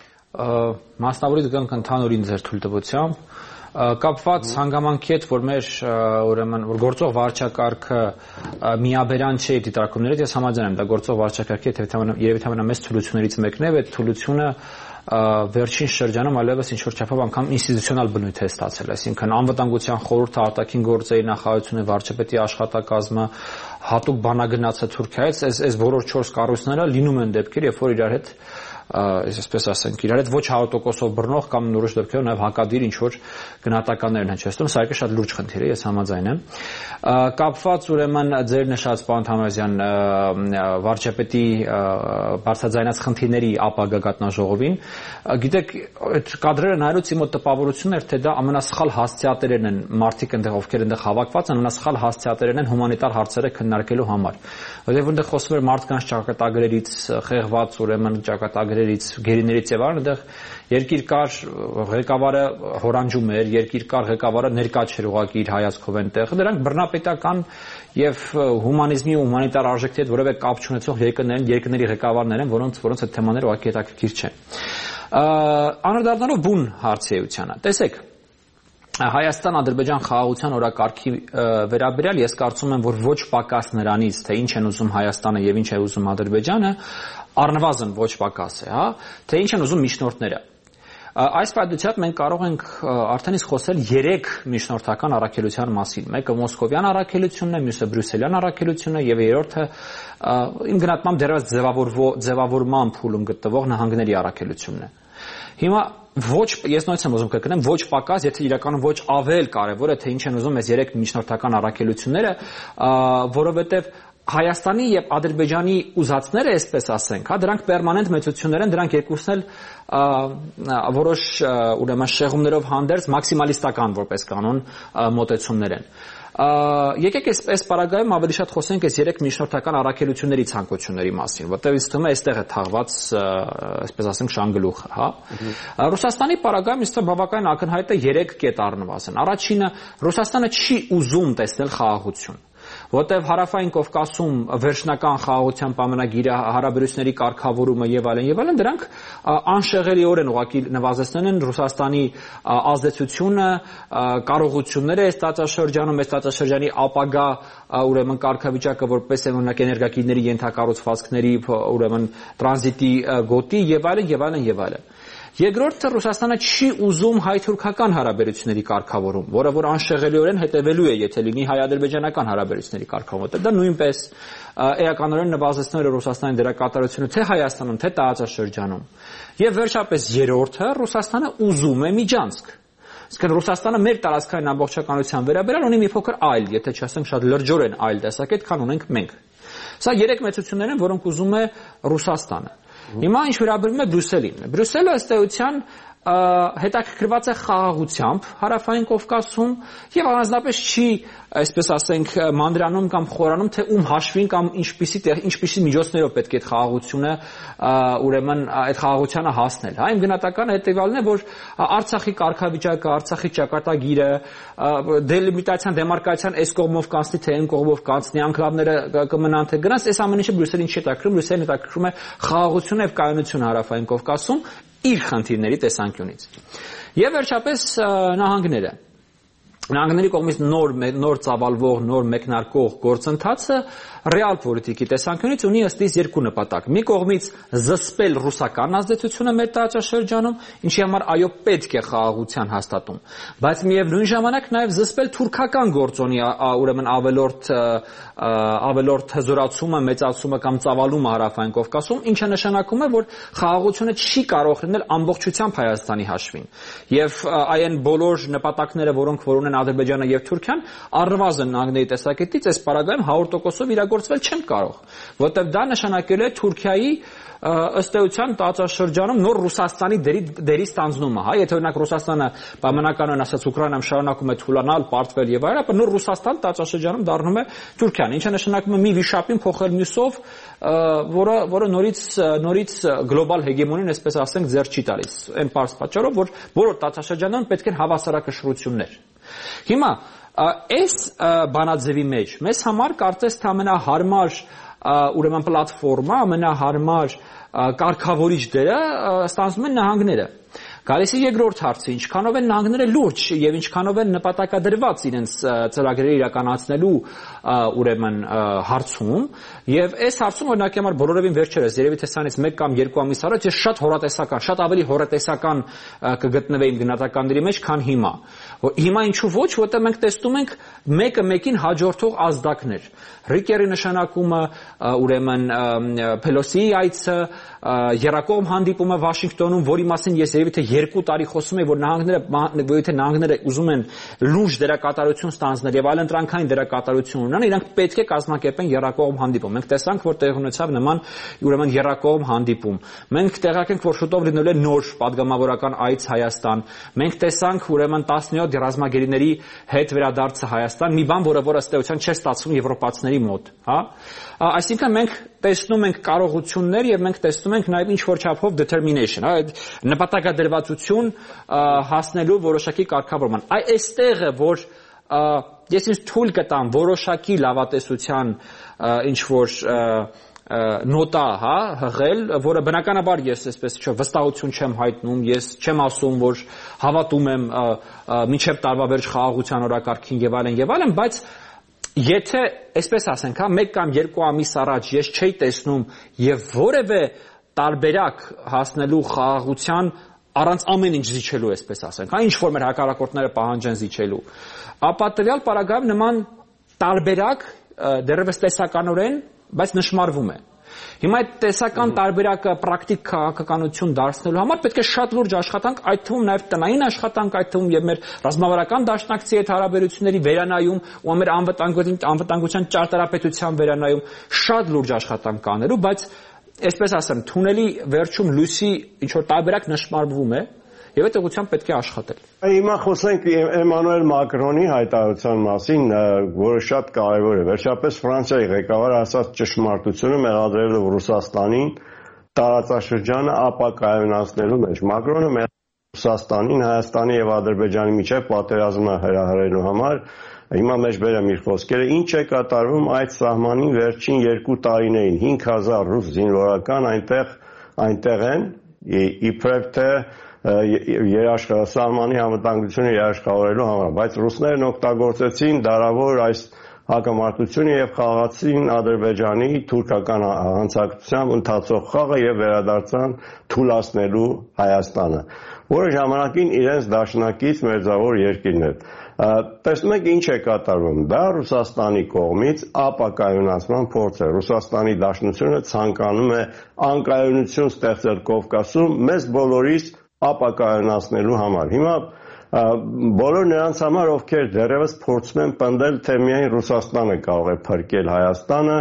Մասնավորից գանք ընդհանուրին ձեր թույլտվությամբ կապված հանգամանքի հետ, որ մեր ուրեմն որ գործող վարչակարգը միաբերան չէ դիտարկումներից, ես համաձայն եմ, դա գործող վարչակարգի երևի թե ամենամեծ թուլություններից մեկն է, այդ թուլությունը վերջին շրջանում այլևս ինչ որ չափով անգամ ինստիտուցիոնալ բնույթ է ստացել, այսինքն անվտանգության խորհուրդը, արտաքին գործերի նախարարությունը, վարչապետի աշխատակազմը, հատուկ բանագնացը Թուրքիայից, այս այս բոլոր չորս կառույցները լինում են դեպքեր, երբ որ իրար հետ այսպես ասենք, իրար հետ ոչ հարյուր տոկոսով բռնող կամ նորոշ դեպքերով նաև հակադիր ինչ որ գնահատականներ են հնչեցնում, սա իհարկե շատ լուրջ խնդիր է, ես համաձայն եմ։ Կապված ուրեմն ձեր նշած պարոն Թամրազյան վարչապետի բարձրաձայնած խնդիրների ապագա գատնաժողովին, գիտեք, այդ կադրերը նայելուց իմ մոտ տպավորություն էր, թե դա ամենասխալ հասցեատերերն են, մարդիկ այնտեղ ովքեր այնտեղ հավաքված են, ամենասխալ հասցեատերերն են հումանիտար հարցերը քննարկելու համար, որովհետև այնտեղ խոսվում էր մարդկանց ճակատագրերից, խեղված ուրեմն ճակատագրերից, գերիներից եւ այլն, այնտեղ երկիր կար ղեկավարը հորանջում էր, երկիր կար ղեկավարը ներկա չէր ուղղակի իր հայացքով այնտեղ, դրանք բռնապետական եւ հումանիզմի ու հումանիտար արժեքների հետ որևէ կապ չունեցող երկրներ են, երկրների ղեկավարներ են, որոնց որոնց այդ թեմաները ուղղակի հետաքրքիր չեն։ Անդրադառնալով բուն հարցի էությանը, տեսեք, Հայաստան-Ադրբեջան խաղաղության օրակարգի վերաբերյալ ես կարծում եմ, որ ոչ պակաս նրանից, թե ինչ են ուզում Հայաստանը եւ ինչ է ուզում Ադրբեջանը, առնվազն ոչ պակաս է, հա, թե ինչ են ուզում միջնորդները։ Այս պայմանությամբ մենք կարող ենք արդեն իսկ խոսել երեք միջնորդական առաքելության մասին։ Մեկը մոսկովյան առաքելությունն է, մյուսը բրյուսելյան առաքելությունն է եւ երրորդը իմ գնահատմամբ դեռևս ձևավորման փուլում գտնվող նահանգների առաքելությունն է։ Հիմա ոչ, ես նույնպես եմ ուզում կրկնեմ, ոչ պակաս, եթե իրականում ոչ ավել կարևոր է, թե ինչ են ուզում այս երեք միջնորդական առաքելությունները, որովհետեւ Հայաստանի եւ Ադրբեջանի ուզածները, այսպես ասենք, հա, դրանք պերմանենտ մեծություններ են, դրանք երկուսն էլ որոշ ուրեմն շեղումներով հանդերձ մաքսիմալիստական որպես կանոն մոտեցումներ են։ Եկեք այս այս պարագայում ավելի շատ խոսենք այս երեք միջնորդական առաքելությունների ցանկությունների մասին, որտեղ ինձ թվում է այստեղ է թաղված, այսպես ասենք, շանգլուխը, հա։ Ռուսաստանի պարագայում ինձ թվում է բավական ակնհայտ է երեք կետ առնվազն։ Առաջինը, Ռուսաստանը չի ուզում տեսնել խաղաղություն, որտեղ հարավային Կովկասում վերջնական խաղաղության պայմանագիրը, հարաբերությունների կարգավորումը եւ այլն եւ այլն, դրանք անշեղելիորեն ուղղակի նվազեցնել են Ռուսաստանի ազդեցությունը, կարողությունները այս տարածաշրջանում, այս տարածաշրջանի ապագա ուրեմն կարգավիճակը որպես օրինակ էներգակիրների ենթակառուցվածքների ուրեմն տրանզիտի գոտի եւ այլն եւ այլն եւ այլն։ Երկրորդը Ռուսաստանը չի ուզում հայ-թուրքական հարաբերությունների կարգավորում, որը որ անշեղելիորեն հետևելու է, եթե լինի հայ-ադրբեջանական հարաբերությունների կարգավորումը։ Դա նույնպես էականորեն նվազեցնում է Ռուսաստանի դերակատարությունը թե Հայաստանում, թե տարածաշրջանում։ Եվ վերջապես երրորդը Ռուսաստանը ուզում է Միջանցք։ Իսկ Ռուսաստանը մեր տարածքային ամբողջականության վերաբերյալ ունի մի փոքր այլ, եթե չասեմ շատ լրջորեն այլ տեսակետ, քան ունենք մենք։ Սա երեք մեծություններ են, որոնք ուզում է Ռուսաստանը։ Հիմա ինչ վերաբերում է Բրյուսելին։ Բրյուսելը ըստ էության հետաքրքրված է խաղաղությամբ հարավային Կովկասում եւ առանձնապես չի, այսպես ասենք, մանրանում կամ խորանում, թե ում հաշվին կամ ինչպիսի ինչպիսի միջոցներով պետք է այդ խաղաղությունը ուրեմն այդ խաղաղությանը հասնել։ Հա, իմ գնահատականը հետեւյալն է, որ Արցախի կարգավիճակը, Արցախի ճակատագիրը, դելիմիտացիան, դեմարկացիան այս կողմով կանցնի, թե այն կողմով կանցնի, անկլավները կմնան, թե գնաց, այս ամեն ինչը Բրյուսելին չի հետաքրքրում, Բրյուսելին հետաքրքրում է խաղաղությունը եւ կայունությունը հարավային Կովկասում իր խնդիրների տեսանկյունից։ Եվ վերջապես նահանգները Նահանգների կողմից նոր նոր ծավալվող, նոր մեկնարկող գործընթացը ռեալ պոլիտիկի տեսանկյունից ունի ըստ իս երկու նպատակ։ Մի կողմից զսպել ռուսական ազդեցությունը մեր տարածաշրջանում, ինչի համար այո պետք է խաղաղության հաստատում, բայց միևնույն ժամանակ նաև զսպել թուրքական գործոնի ուրեմն ավելորդ ավելորդ հզորացումը, մեծացումը կամ ծավալումը հարավային Կովկասում, ինչը նշանակում է, որ խաղաղությունը չի կարող լինել ամբողջությամբ Հայաստանի հաշվին։ Եվ այն բոլոր նպատակները, որոնք որ ունեն Ադրբեջանը եւ Թուրքիան, առնվազն նահանգների տեսակետից այս պարագայում հարյուր տոկոսով իրագործվել չեն կարող, որտեղ դա նշանակել է Թուրքիայի ըստ էության տարածաշրջանում նոր Ռուսաստանի դերի դերի ստանձնումը, հա, եթե օրինակ Ռուսաստանը պայմանականորեն ասած Ուկրաինայում շարունակում է թուլանալ, պարտվել եւ այլն, ապա նոր Ռուսաստան տարածաշրջանում դառնում է Թուրքիան, ինչը նշանակում է մի վիշապին փոխել մյուսով, որը որը նորից նորից գլոբալ հեգեմոնին, այսպես ասենք, ձեռ չի տալիս, այն պարզ պատճառով, որ բոլոր տարածաշրջանում պետք են հավասարակշռություններ։ Հիմա այս բանաձևի մեջ մեզ համար կարծես թե ամենահարմար ուրեմն պլատֆորմա, ամենահարմար կարգավորիչ դերը ստանձնում են նահանգները։ Գալիս է երկրորդ հարցը, ինչքանով են նահանգները լուրջ եւ ինչքանով են նպատակադրված իրենց ծրագրերը իրականացնելու ուրեմն հարցում, եւ այս հարցում օրինակ համար բոլորովին վերջերս, երևի թե սրանից մեկ կամ երկու ամիս առաջ ես շատ հորատեսական, շատ ավելի հորատեսական կգտնվեի իմ գնահատականների մեջ, քան հիմա։ Հիմա ինչու ոչ, որտեղ մենք տեսնում ենք մեկը մեկին հաջորդող ազդակներ։ Ռիկերի նշանակումը, ուրեմն Փելոսիի այցը, երակողմ հանդիպումը Վաշինգտոնում, որի մասին ես երևի թե երկու տարի խոսում եմ, որ նահանգները, եթե նահանգները ուզում են լուրջ դերակատարություն ստանձնել եւ այլընտրանքային դերակատարություն ունենան, իրանք պետք է կազմակերպեն երակողմ հանդիպում։ Մենք տեսանք, որ տեղի ունեցավ նման ուրեմն երակողմ հանդիպում։ Մենք տեղյակ ենք, որ շուտով լինելու է նոր падգամավորական այց Հայաստան։ Մենք տեսանք ուրեմն տասնյոթ ռազմագերիների հետ վերադարձը Հայաստան, մի բան, որը որ ըստ էության չէ ստացվում եվրոպացիների մոտ, հա։ Այսինքն մենք տեսնում ենք կարողություններ եւ մենք տեսնում ենք նաեւ ինչ որ չափով determination, հա, նպատակադրվածություն հասնելու որոշակի կարգավորման։ Այ այստեղ է, որ ես ինձ թույլ կտամ որոշակի լավատեսության ինչ որ նոտա, հա, հղել, որը բնականաբար ես այսպես չէ վստահություն չեմ հայտնում, ես չեմ ասում, որ հավատում եմ մինչև տարվա վերջ խաղաղության օրակարգին եւ այլն եւ այլն, բայց եթե այսպես ասենք, հա, մեկ կամ երկու ամիս առաջ ես չէի տեսնում եւ որևէ տարբերակ հասնելու խաղաղության առանց ամեն ինչ զիջելու, այսպես ասենք, հա, ինչ որ մեր հակառակորդները պահանջեն զիջելու, ապա տվյալ պարագայում նման տարբերակ դեռևս տեսականորեն, բայց նշмарվում է։ Հիմա այդ տեսական տարբերակը պրակտիկ քաղաքականություն դարձնելու համար պետք է շատ լուրջ աշխատանք, այդ թվում նաև տնային աշխատանք, այդ թվում եւ մեր ռազմավարական դաշնակցի հետ հարաբերությունների վերանայում ու մեր անվտանգության ճարտարապետության վերանայում շատ լուրջ աշխատանք կանելու, բայց այսպես ասեմ, թունելի վերջում լույսի ինչ որ տարբերակ նշмарվում է եւ այդ ուղղությամբ պետք է աշխատել։ Հիմա խոսենք Էմանուել Մակրոնի հայտարարության մասին, որը շատ կարևոր է։ Վերջապես Ֆրանսիայի ղեկավարը ասաց ճշմարտությունը մեղադրելով Ռուսաստանին տարածաշրջանը ապակայունացնելու մեջ։ Մակրոնը Ռուսաստանին, Հայաստանի եւ Ադրբեջանի միջեւ պատերազմը հրահրելու համար հիմա մեջբերեմ իր խոսքերը, ինչ է կատարվում այդ սահմանին վերջին երկու տարիներին, հինգ հազար ռուս զինվորական այնտեղ այնտեղ են, իբրև թե երաշխավորելու անվտանգությունը երաշխավորելու համար, բայց ռուսներն օգտագործեցին դարավոր այս հակամարտությունը եւ խաղացին Ադրբեջանի թուրքական հանցակցությամբ ընթացող խաղը եւ վերադարձան թուլացնելու Հայաստանը, որը ժամանակին իրենց դաշնակից մերձավոր երկիրն էր։ Տեսնում եք ինչ է կատարվում, դա Ռուսաստանի կողմից ապակայունացման փորձ է։ Ռուսաստանի դաշնությունը ցանկանում է անկայունություն ստեղծել Կովկասում մեզ բոլորիս ապակայունացնելու համար։ Հիմա բոլոր նրանց համար, ովքեր դեռևս փորձում են պնդել, թե միայն Ռուսաստանը կարող է փրկել Հայաստանը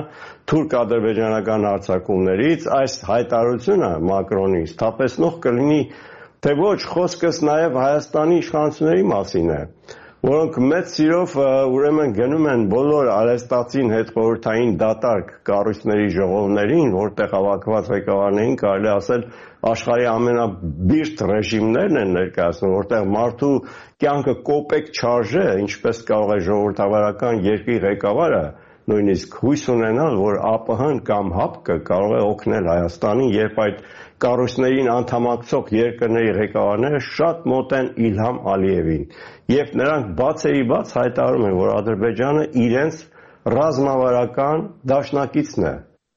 թուրք-ադրբեջանական հարձակումներից, այս հայտարարությունը Մակրոնի սթափեցնող կլինի թե ոչ խոսքս նաև Հայաստանի իշխանությունների մասին է, որոնք մեծ սիրով ուրեմն գնում են բոլոր արհեստացին հետխորհրդային դատարկ կառույցների ժողովներին, որտեղ հավաքված ղեկավարներին կարելի ասել աշխարհի ամենաբիրտ ռեժիմներն են ներկայացնում, որտեղ մարդու կյանքը կոպեկ չարժե, ինչպես կարող է ժողովրդավարական երկրի ղեկավարը նույնիսկ հույս ունենալ, որ ԱՊՀ-ն կամ ՀԱՊԿ-ը կարող է օգնել Հայաստանին, երբ այդ կառույցներին անդամակցող երկրների ղեկավարները շատ մոտ են Իլհամ Ալիևին, եւ նրանք բացերի բաց հայտարարում են, որ Ադրբեջանը իրենց ռազմավարական դաշնակիցն է։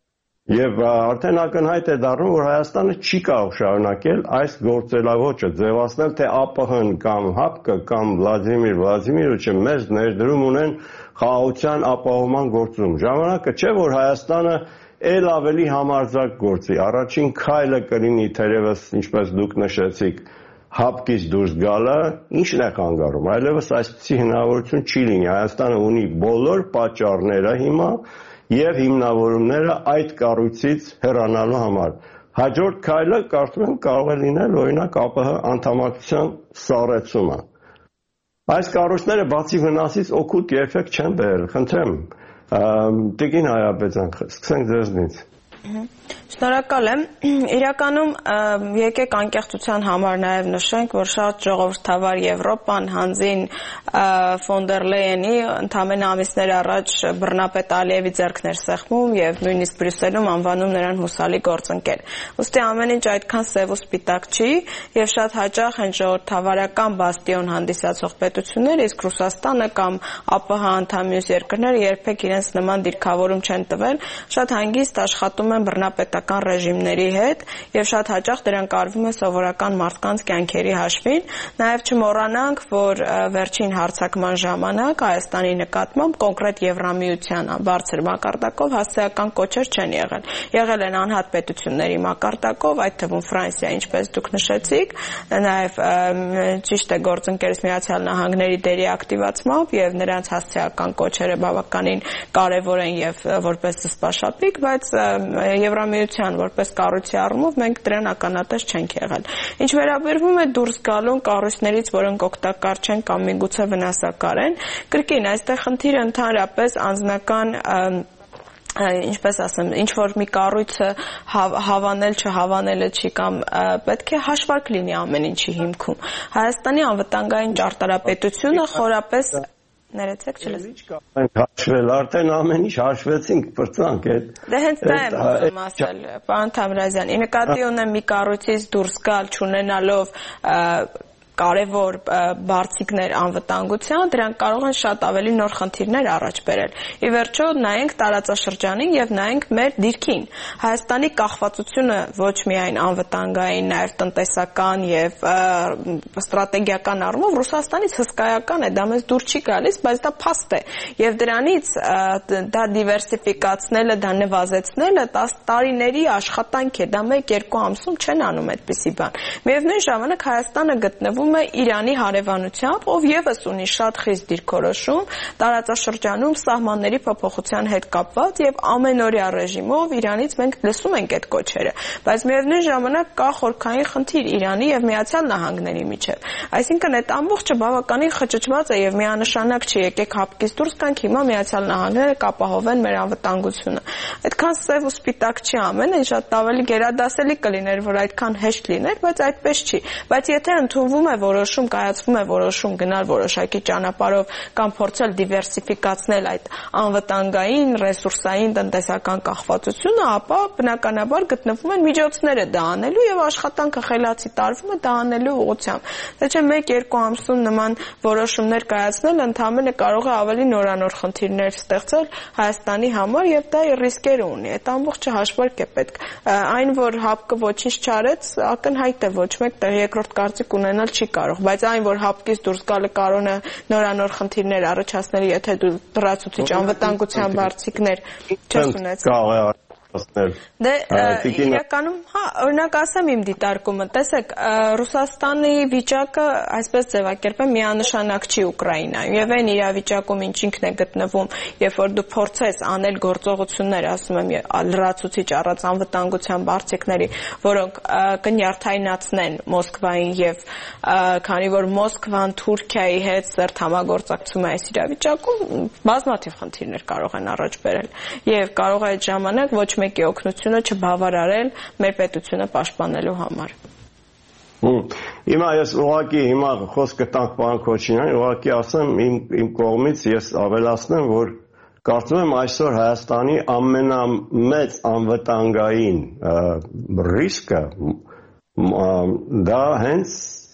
Եվ արդեն ակնհայտ է դառնում, որ Հայաստանը չի կարող շարունակել այս գործելավոճը, ձևացնել, թե ԱՊՀ-ն կամ ՀԱՊԿ-ը կամ Վլադիմիր Վլադիմիրովիչը մեզ ներդրում ունեն խաղաղության ապահովման գործում։ Ժամանակը չէ, որ Հայաստանը էլ ավելի համարձակ գործի։ Առաջին քայլը կլինի թերևս, ինչպես դուք նշեցիք, ՀԱՊԿ-ից դուրս գալը, ինչն է խանգարում։ Այլևս այսպիսի հնարավորություն չի լինի։ Հայաստանը ունի բոլոր պատճառները հիմա եւ հիմնավորումները այդ կառույցից հեռանալու համար։ Հաջորդ քայլը կարծում եմ կարող է լինել օրինակ ԱՊՀ անդամակցության սառեցումը։ Այս կառույցները բացի վնասից օգուտ երբեք չեն բերել, խնդրեմ։ Տիկին Հայրապետյան, սկսենք ձեզնից։ Շնորհակալ եմ։ Իրականում եկեք անկեղծության համար նաև նշենք, որ շատ ժողովրդավար Եվրոպան հանձին ֆոն դեր Լեյենի ընդամենը ամիսներ առաջ բռնապետ Ալիևի ձեռքներ սեղմում եւ նույնիսկ Բրյուսելում անվանում նրան հուսալի գործընկեր։ Ոստի ամեն ինչ այդքան սև ու սպիտակ չի եւ շատ հաճախ են ժողովրդավարական բաստիոն հանդիսացող պետությունները, իսկ Ռուսաստանը կամ ԱՊՀ անդամ մյուս երկրները երբեք իրենց նման դիրքավորում չեն տվել, շատ հանգիստ աշխատում են բռնապետական ռեժիմների հետ եւ շատ հաճախ դրանք արվում է սովորական մարդկանց կյանքերի հաշվին։ Նաեւ չմոռանանք, որ վերջին հարձակման ժամանակ Հայաստանի նկատմամբ կոնկրետ Եվրամիության բարձր մակարդակով հասարակական կոչեր չեն եղել։ Եղել են անհատ պետությունների մակարդակով, այդ թվում Ֆրանսիա, ինչպես դուք նշեցիք, նաեւ ճիշտ է գործընկերս Միացյալ Նահանգների դերի ակտիվացմամբ եւ նրանց հասարակական կոչերը բավականին կարեւոր են եւ որպես զսպաշապիկ, բայց Եվրամիության որպես կառույցի առումով մենք դրան ականատես չենք եղել։ Ինչ վերաբերվում է դուրս գալուն կառույցներից, որոնք օգտակար չեն կամ միգուցե վնասակար են, կրկին այստեղ խնդիրը ընդհանրապես անձնական ինչպես ասեմ, ինչ որ մի կառույցը հավանել չհավանելը չի կամ պետք է հաշվարկ լինի ամեն ինչի հիմքում։ Հայաստանի անվտանգային ճարտարապետությունը խորապես Ներեցեք, չլսեմ։ Հաշվել, արդեն ամեն ինչ հաշվեցինք, պրծանք այդ։ Դե հենց դա եմ ուզում ասել, պարոն Թամրազյան, ի նկատի ունեմ մի կառույցից դուրս գալ չունենալով կարևոր բարձիկներ անվտանգության, դրանք կարող են շատ ավելի նոր խնդիրներ առաջ բերել։ Ի վերջո նայենք տարածաշրջանին եւ նայենք մեր դիրքին։ Հայաստանի կախվածությունը ոչ միայն անվտանգային, նաեւ տնտեսական եւ ստրատեգիական առումով Ռուսաստանից հսկայական է, դա մեզ դուր չի գալիս, բայց դա փաստ է։ Եվ դրանից դա դիվերսիֆիկացնելը, դա նվազեցնելը տասը տարիների աշխատանք է, դա մեկ-երկու ամսում չեն անում այդպիսի բան։ Միևնույն ժամանակ Հայաստանը գտնվում է Իրանի հարևանությամբ, ով եւս ունի շատ խիստ դիրքորոշում տարածաշրջանում սահմանների փոփոխության հետ կապված եւ ամենօրյա ռեժիմով Իրանից մենք լսում ենք այդ կոչերը, բայց միևնույն ժամանակ կա խորքային խնդիր Իրանի եւ Միացյալ Նահանգների միջեւ։ Այսինքն այդ ամբողջը բավականին խճճված է եւ միանշանակ չի, եկեք ՀԱՊԿ-ից դուրս գանք, հիմա Միացյալ Նահանգները կապահովեն մեր անվտանգությունը։ Այդքան սև ու սպիտակ չի ամենը, շատ ավելի գերադասելի կլիներ, որ այդքան հեշտ լիներ, բայց այդպես չի։ Բայց եթե ընդունվում է որոշում, կայացվում է որոշում գնալ որոշակի ճանապարհով կամ փորձել դիվերսիֆիկացնել այդ անվտանգային, ռեսուրսային, տնտեսական կախվածությունը, ապա բնականաբար գտնվում են միջոցները դա անելու եւ աշխատանքը խելացի տարվում է դա անելու ուղղությամբ։ Դա չէ մեկ-երկու ամսում նման որոշումներ կայացնել ընդհանրապես կարող է ավելի նորանոր խնդիրներ ստեղծել Հայաստանի համար եւ դա ռիսկեր ունի։ Այդ ամբողջը հաշվարկ է պետք։ Այն, որ ՀԱՊԿ-ը ոչինչ չարեց, ակնհայտ է, ոչ մեկ երկրորդ կարծիք ունենալ չի կարող, բայց այն, որ ՀԱՊԿ-ից դուրս գալը կարող է նորանոր խնդիրներ առաջացնել, եթե դու լրացուցիչ անվտանգության բարձիկներ չես ունեցել։ Դե իրականում, հա, օրինակ ասեմ իմ դիտարկումը, տեսեք, Ռուսաստանի վիճակը այսպես ձևակերպեմ միանշանակ չի Ուկրաինայում եւ այն իրավիճակում ինչ ինքն է գտնվում, երբ որ դու փորձես անել գործողություններ, ասում եմ, լրացուցիչ առած անվտանգության բարձիկների, որոնք կնյարդայնացնեն Մոսկվային եւ քանի որ Մոսկվան Թուրքիայի հետ սերտ համագործակցում է այս իրավիճակում, բազմաթիվ խնդիրներ կարող են առաջ բերել եւ կարող է այդ ժամանակ ոչ մեկի օգնությունը չբավարարել մեր պետությունը պաշտպանելու համար։ Հիմա ես ուղղակի հիմա խոսքը տանք պարոն Քոչինյան, ուղղակի ասեմ իմ իմ կողմից ես ավելացնեմ, որ կարծում եմ այսօր Հայաստանի ամենամեծ անվտանգային ռիսկը դա հենց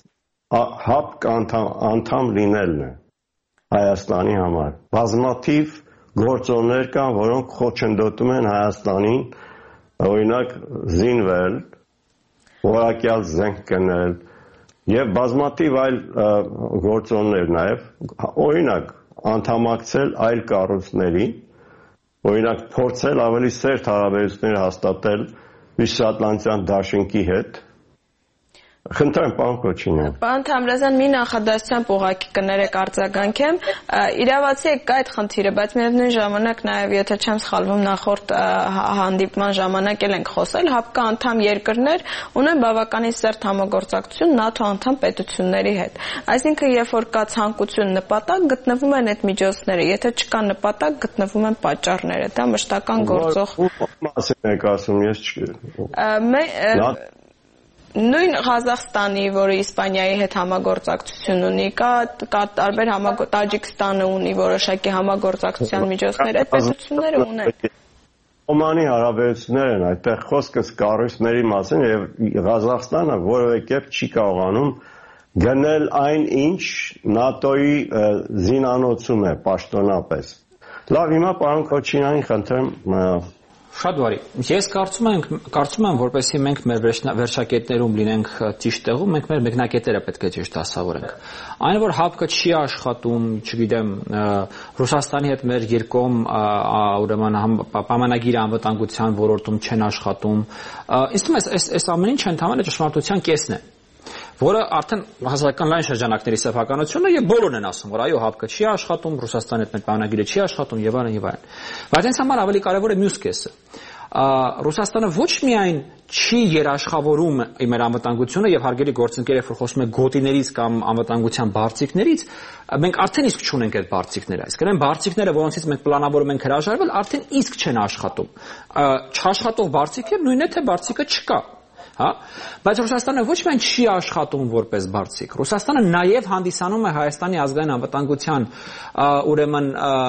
հապկ անդամ լինելն է Հայաստանի համար։ Բազմաթիվ գործոններ կան, որոնք խոչընդոտում են Հայաստանին, օրինակ զինվել, որակյալ զենք գնել եւ բազմաթիվ այլ գործոններ նաեւ, օրինակ անդամակցել այլ կառույցների, օրինակ փորձել ավելի սերտ հարաբերություններ հաստատել Մինչատլանտյան դաշինքի հետ։ Խնդրեմ, պարոն Քոչինյան։ Պարոն Թամրազյան, մի նախադասությամբ ուղղակի կներեք արձագանքեմ։ Իրավացի է կա այդ խնդիրը, բայց միևնույն ժամանակ նաև եթե չեմ սխալվում նախորդ հանդիպման ժամանակ էլ ենք խոսել, հապկա անդամ երկրներ ունեն բավականին սերտ համագործակցություն ՆԱԹՕ անդամ պետությունների հետ։ Այսինքն, երբ որ կա ցանկություն, նպատակ, գտնվում են այդ միջոցները, եթե չկա նպատակ, գտնվում են պատճառները։ Դա մշտական գործող։ Մասին եք ասում, ես չ Նույն Ղազախստանի, որը Իսպանիայի հետ համագործակցություն ունի, կա կա տարբեր Տաջիկստանը ունի որոշակի համագործակցության միջոցներ, այդ պետությունները ունեն։ Օմանի հարաբերություններ են, այդտեղ խոսքը կառույցների մասին եւ Ղազախստանը որևէ կերպ չի կարողանում գնել այն, ինչ ՆԱՏՕ-ի զինանոցում է պաշտոնապես։ Լավ, հիմա պարոն Քոչինյանին խնդրեմ Շատ բարի։ Ես կարծում եմ, կարծում եմ, որպեսզի մենք մեր վերջակետներում լինենք ճիշտ տեղում, մենք մեր մեկնակետերը պետք է ճիշտ դասավորենք։ Այն որ հապկը չի աշխատում, չգիտեմ, Ռուսաստանի հետ մեր երկկողմ ուրեմն պայմանագիր անվտանգության ոլորտում չեն աշխատում, ինձ թվում է այս ամեն ինչը ընդհանրապես ճշմարտության կեսն է, որը արդեն հասարակական լայն շրջանակների սեփականությունն է եւ բոլորն են ասում, որ այո, հապկը չի աշխատում, Ռուսաստանի հետ մեր պայմանագիրը չի աշխատում եւ այլն եւ այլն։ Բայց այս համար ավելի կարեւոր է մյուս կեսը։ Ռուսաստանը ոչ միայն չի երաշխավորում մեր անվտանգությունը եւ հարգելի գործընկեր, երբ որ խոսում ենք գոտիներից կամ անվտանգության բարձիկներից, մենք արդեն իսկ չունենք այդ բարձիկները։ Այսինքն այն բարձիկները, որոնցից մենք պլանավորում ենք հրաժարվել, արդեն իսկ չեն աշխատում։ Չաշխատող բարձիկը նույնն է, թե բարձիկը չկա։ Հա, բայց Ռուսաստանը ոչ միայն չի աշխատում որպես բարձիկ, Ռուսաստանը նաև հանդիսանում է Հայաստանի ազգային անվտանգության ուրեմն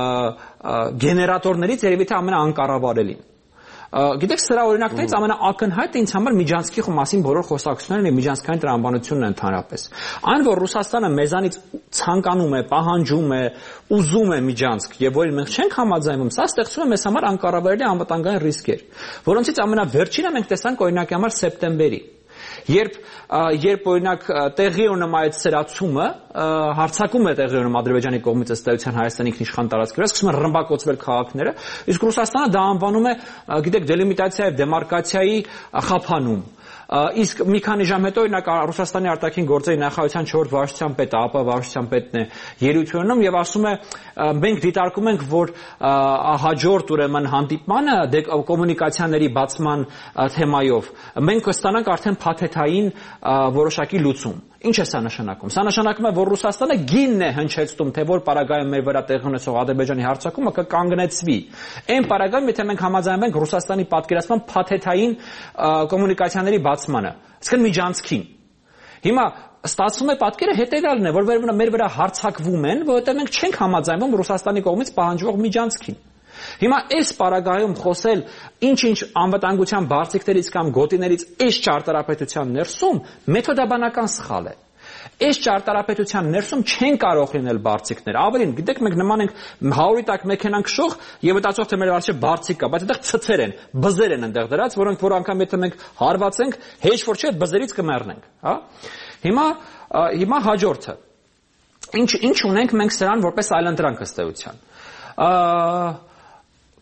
գեներատորներից երևի թե ամենաանկառավարելին։ Գիտեք, սրա օրինակներից ամենաակնհայտը ինձ համար Միջանցքի մասին բոլոր խոսակցություններն եւ Միջանցքային տրամաբանությունն է ընդհանրապես։ Այն որ Ռուսաստանը մեզանից ցանկանում է, պահանջում է, ուզում է Միջանցք եւ որ մենք չենք համաձայնում, սա ստեղծում է մեզ համար անկառավարելի անվտանգային ռիսկեր, որոնցից ամենավերջինը մենք տեսանք օրինակի համար սեպտեմբերի, երբ երբ օրինակ տեղի ունեմ այդ սրացումը, հարցակում է տեղի ունեմ Ադրբեջանի կողմից ըստ էության Հայաստանի ինքնիշխան տարածքի վրա, սկսում են ռմբակոծվել քաղաքները, իսկ Ռուսաստանը դա անվանում է, գիտեք, դելիմիտացիա եւ դեմարկացիայի խափանում։ Իսկ մի քանի ժամ հետո օրինակ Ռուսաստանի արտաքին գործերի նախարարության չորրորդ վարչության պետը, ԱՊ վարչության պետն է ելույթ ունենում եւ ասում է մենք դիտարկում ենք, որ հաջորդ ուրեմն հանդիպմանը կոմունիկացիաների բացման թեմայով մենք կստանանք արդեն փաթեթային որոշակի լուծում։ Ինչ է սա նշանակում։ Սա նշանակում է, որ Ռուսաստանը գինն է հնչեցնում, թե որ պարագայում մեր վրա տեղի ունեցող Ադրբեջանի հարձակումը կկանգնեցվի։ Այն պարագայում, եթե մենք համաձայնվենք Ռուսաստանի պատկերացման փաթեթային կոմունիկացիաների բացմանը, այսինքն միջանցքին։ Հիմա ստացվում է պատկերը հետևյալն է, որ մեր վրա հարձակվում են, որովհետև մենք չենք համաձայնվում Ռուսաստանի կողմից պահանջվող միջանցքին։ Հիմա այս պարագայում խոսել ինչ-ինչ անվտանգության բարձիկներից կամ գոտիներից այս ճարտարապետության ներսում մեթոդաբանական սխալ է։ Այս ճարտարապետության ներսում չեն կարող լինել բարձիկներ։ Ավելին, գիտեք, մենք նման ենք հարյուրի տակ մեքենան քշող եւ մտածող թե մեր առջեւ բարձիկ կա, բայց այդտեղ ցցեր են, բզեր են այնտեղ դրած, որոնք որ անգամ եթե մենք հարվածենք, հեչ որ չէ, այդ բզերից կմեռնենք, հա։ Հիմա հիմա հաջորդը։ Ինչ ինչ ունենք մենք սրան որպես այլընտրանք ըստ էության։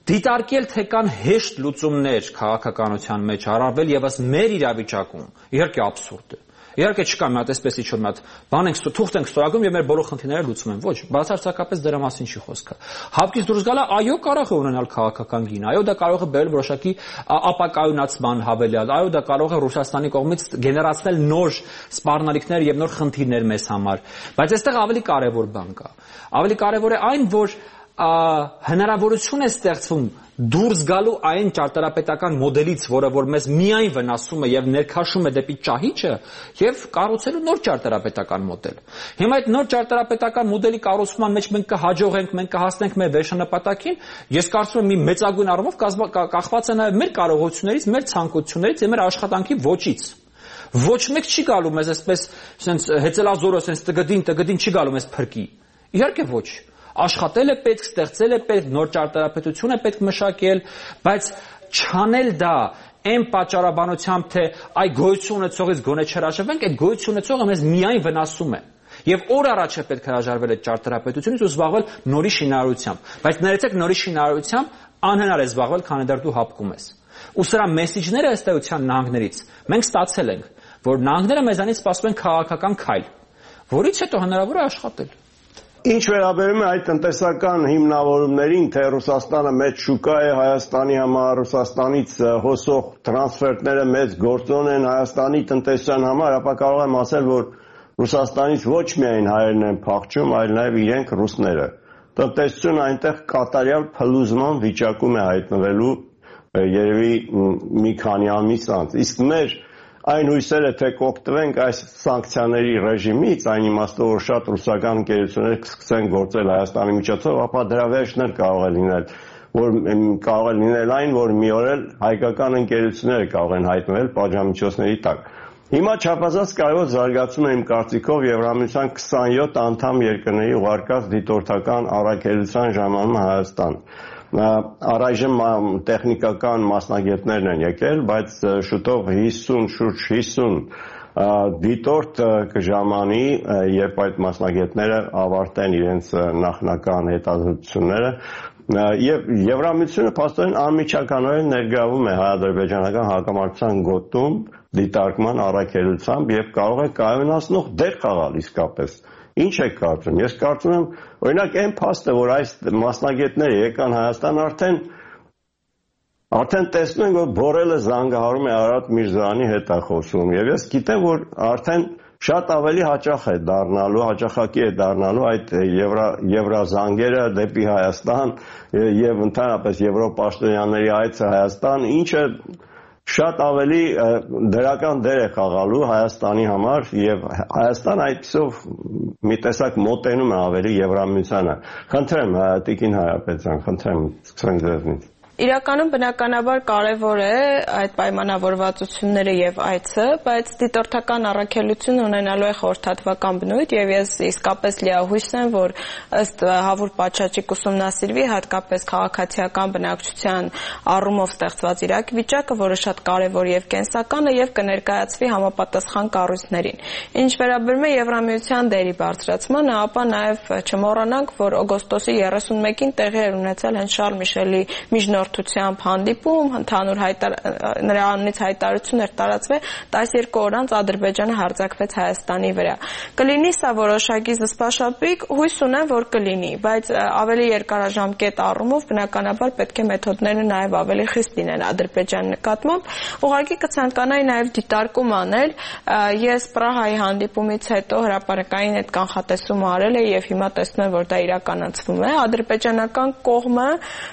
Դիտարկել թե կան հեշտ լուծումներ քաղաքականության մեջ առավել եւս մեր իրավիճակում, իհարկե աբսուրդ է։ Իհարկե չկա մի հատ այսպես ինչ-որ մի հատ բան ենք թուղթ ենք ստորագրում եւ մեր բոլոր խնդիրները լուծում են։ Ոչ, բացարձակապես դրա մասին չի խոսքը։ Հապկից դուրս գալը այո կարող է ունենալ քաղաքական գին, այո դա կարող է բերել որոշակի ապակայունացման հավելյալ, այո դա կարող է Ռուսաստանի կողմից գեներացնել նոր սպառնալիքներ եւ նոր խնդիրներ մեզ համար։ Բայց այստեղ ավելի կարեւոր բան կա։ Ավելի կարեւոր է այն, որ հնարավորություն է ստեղծվում դուրս գալու այն ճարտարապետական մոդելից, որը որ մեզ միայն վնասում է եւ ներքաշում է դեպի ճահիճը, եւ կառուցելու նոր ճարտարապետական մոդել։ Հիմա այդ նոր ճարտարապետական մոդելի կառուցման մեջ մենք կհաջողենք, մենք կհասնենք մեր վերջնապատակին, ես կարծում եմ մի մեծագույն առումով կախված է նաեւ մեր կարողություններից, մեր ցանկություններից եւ մեր աշխատանքի ոճից։ Ոչ մեկ չի գալու մեզ այսպես, sense հեծելազորը, sense տգդին, տգդին չի գալու մեզ փրկի։ Իհարկե ոչ։ Աշխատել է պետք, ստեղծել է պետք, նոր ճարտարապետություն է պետք մշակել, բայց չանել դա այն պատճառաբանությամբ, թե այ գոյություն ունեցողից գոնե չհրաժարվենք, այդ գոյություն ունեցողը մեզ միայն վնասում է։ Եվ օր առաջ է պետք հրաժարվել այդ ճարտարապետությունից ու զբաղվել նորի շինարարությամբ, բայց ներեցեք նորի շինարարությամբ անհնար է զբաղվել, քանի դեռ դու հապկում ես։ Ու սրա մեսիջները ըստ էության նահանգներից մենք ստացել ենք, որ նահանգները մեզանից սպասում են քաղաքական քայլ, որից հետո հնարավոր է աշխատել։ Ինչ վերաբերում է այդ տնտեսական հիմնավորումներին, թե Ռուսաստանը մեծ շուկա է Հայաստանի համար, Ռուսաստանից հոսող տրանսֆերտները մեծ գործոն են Հայաստանի տնտեսության համար, ապա կարող եմ ասել, որ Ռուսաստանից ոչ միայն հայերն են փախչում, այլ նաև իրենք ռուսները։ Տնտեսությունը այնտեղ կատարյալ փլուզման վիճակում է հայտնվելու երևի մի քանի ամիս անց։ Իսկ մեր այն հույսերը, թե կօգտվենք այս սանկցիաների ռեժիմից, այն իմաստով, որ շատ ռուսական ընկերություններ կսկսեն գործել Հայաստանի միջոցով, ապա դրա վերջն էլ կարող է լինել, որ կարող է լինել այն, որ մի օր էլ հայկական ընկերությունները կարող են հայտնվել պատժամիջոցների տակ։ Հիմա չափազանց կարևոր զարգացում է իմ կարծիքով Եվրամիության քսանյոթ անդամ երկրների ուղարկած դիտորդական առաքելության ժամանումը Հայաստան։ Առայժմ տեխնիկական մասնագետներն են եկել, բայց շուտով հիսուն, շուրջ հիսուն դիտորդ կժամանի, երբ այդ մասնագետները ավարտեն իրենց նախնական հետազոտությունները, եւ Եվրամիությունը փաստորեն անմիջականորեն ներգրավում է հայ-ադրբեջանական հակամարտության գոտում դիտարկման առաքելությամբ եւ կարող է կայունացնող դեր խաղալ իսկապես։ Ինչ եք կարծում։ Ես կարծում եմ, օրինակ այն փաստը, որ այս մասնագետները եկան Հայաստան, արդեն արդեն տեսնում են, որ Բորելը զանգահարում է Արարատ Միրզոյանի հետ է խոսում, եւ ես գիտեմ, որ արդեն շատ ավելի հաճախ է դառնալու, հաճախակի է դառնալու այդ եվրա եվրազանգերը դեպի Հայաստան եւ ընդհանրապես եվրոպաշտոնյաների այցը Հայաստան, ինչը շատ ավելի դրական դեր է խաղալու Հայաստանի համար եւ Հայաստան այդպիսով մի տեսակ մոտենում է ավելի Եվրամիությանը։ Խնդրեմ, Տիկին Հարապետյան, խնդրեմ, սկսենք ձեզնից։ Իրականում բնականաբար կարևոր է այդ պայմանավորվածությունները եւ այցը, բայց դիտորդական առաքելություն ունենալու է խորհրդատվական բնույթ եւ ես իսկապես լիահույս եմ, որ ըստ Հավուր Պաչաճիկ ուսումնասիրվի հատկապես քաղաքացիական բնակչության առումով ստեղծված իրավիճակը, որը շատ կարևոր եւ կենսական է եւ կներկայացվի համապատասխան կառույցներին։ Ինչ վերաբերում է Եվրամիության դերի բարձրացմանը, ապա նաեւ չմոռանանք, որ օգոստոսի երեսունմեկին տեղի էր ունեցել հենց Շարլ Միշելի միջնորդությամբ հանդիպում, ընդհանուր նրա անունից հայտարարություն էր տարածվել, տասներկու օր անց Ադրբեջանը հարձակվեց Հայաստանի վրա։ Կլինի սա որոշակի զսպաշապիկ, հույս ունեմ, որ կլինի, բայց ավելի երկարաժամկետ առումով բնականաբար պետք է մեթոդները նաև ավելի խիստ լինեն Ադրբեջանի նկատմամբ։ Ուղղակի կցանկանայի նաև դիտարկում անել, ես Պրահայի հանդիպումից հետո հրապարակային այդ կանխատեսումը արել եմ եւ հիմա տեսնում եմ, որ դա իրականացվում է։ Ադրբեջանական կողմը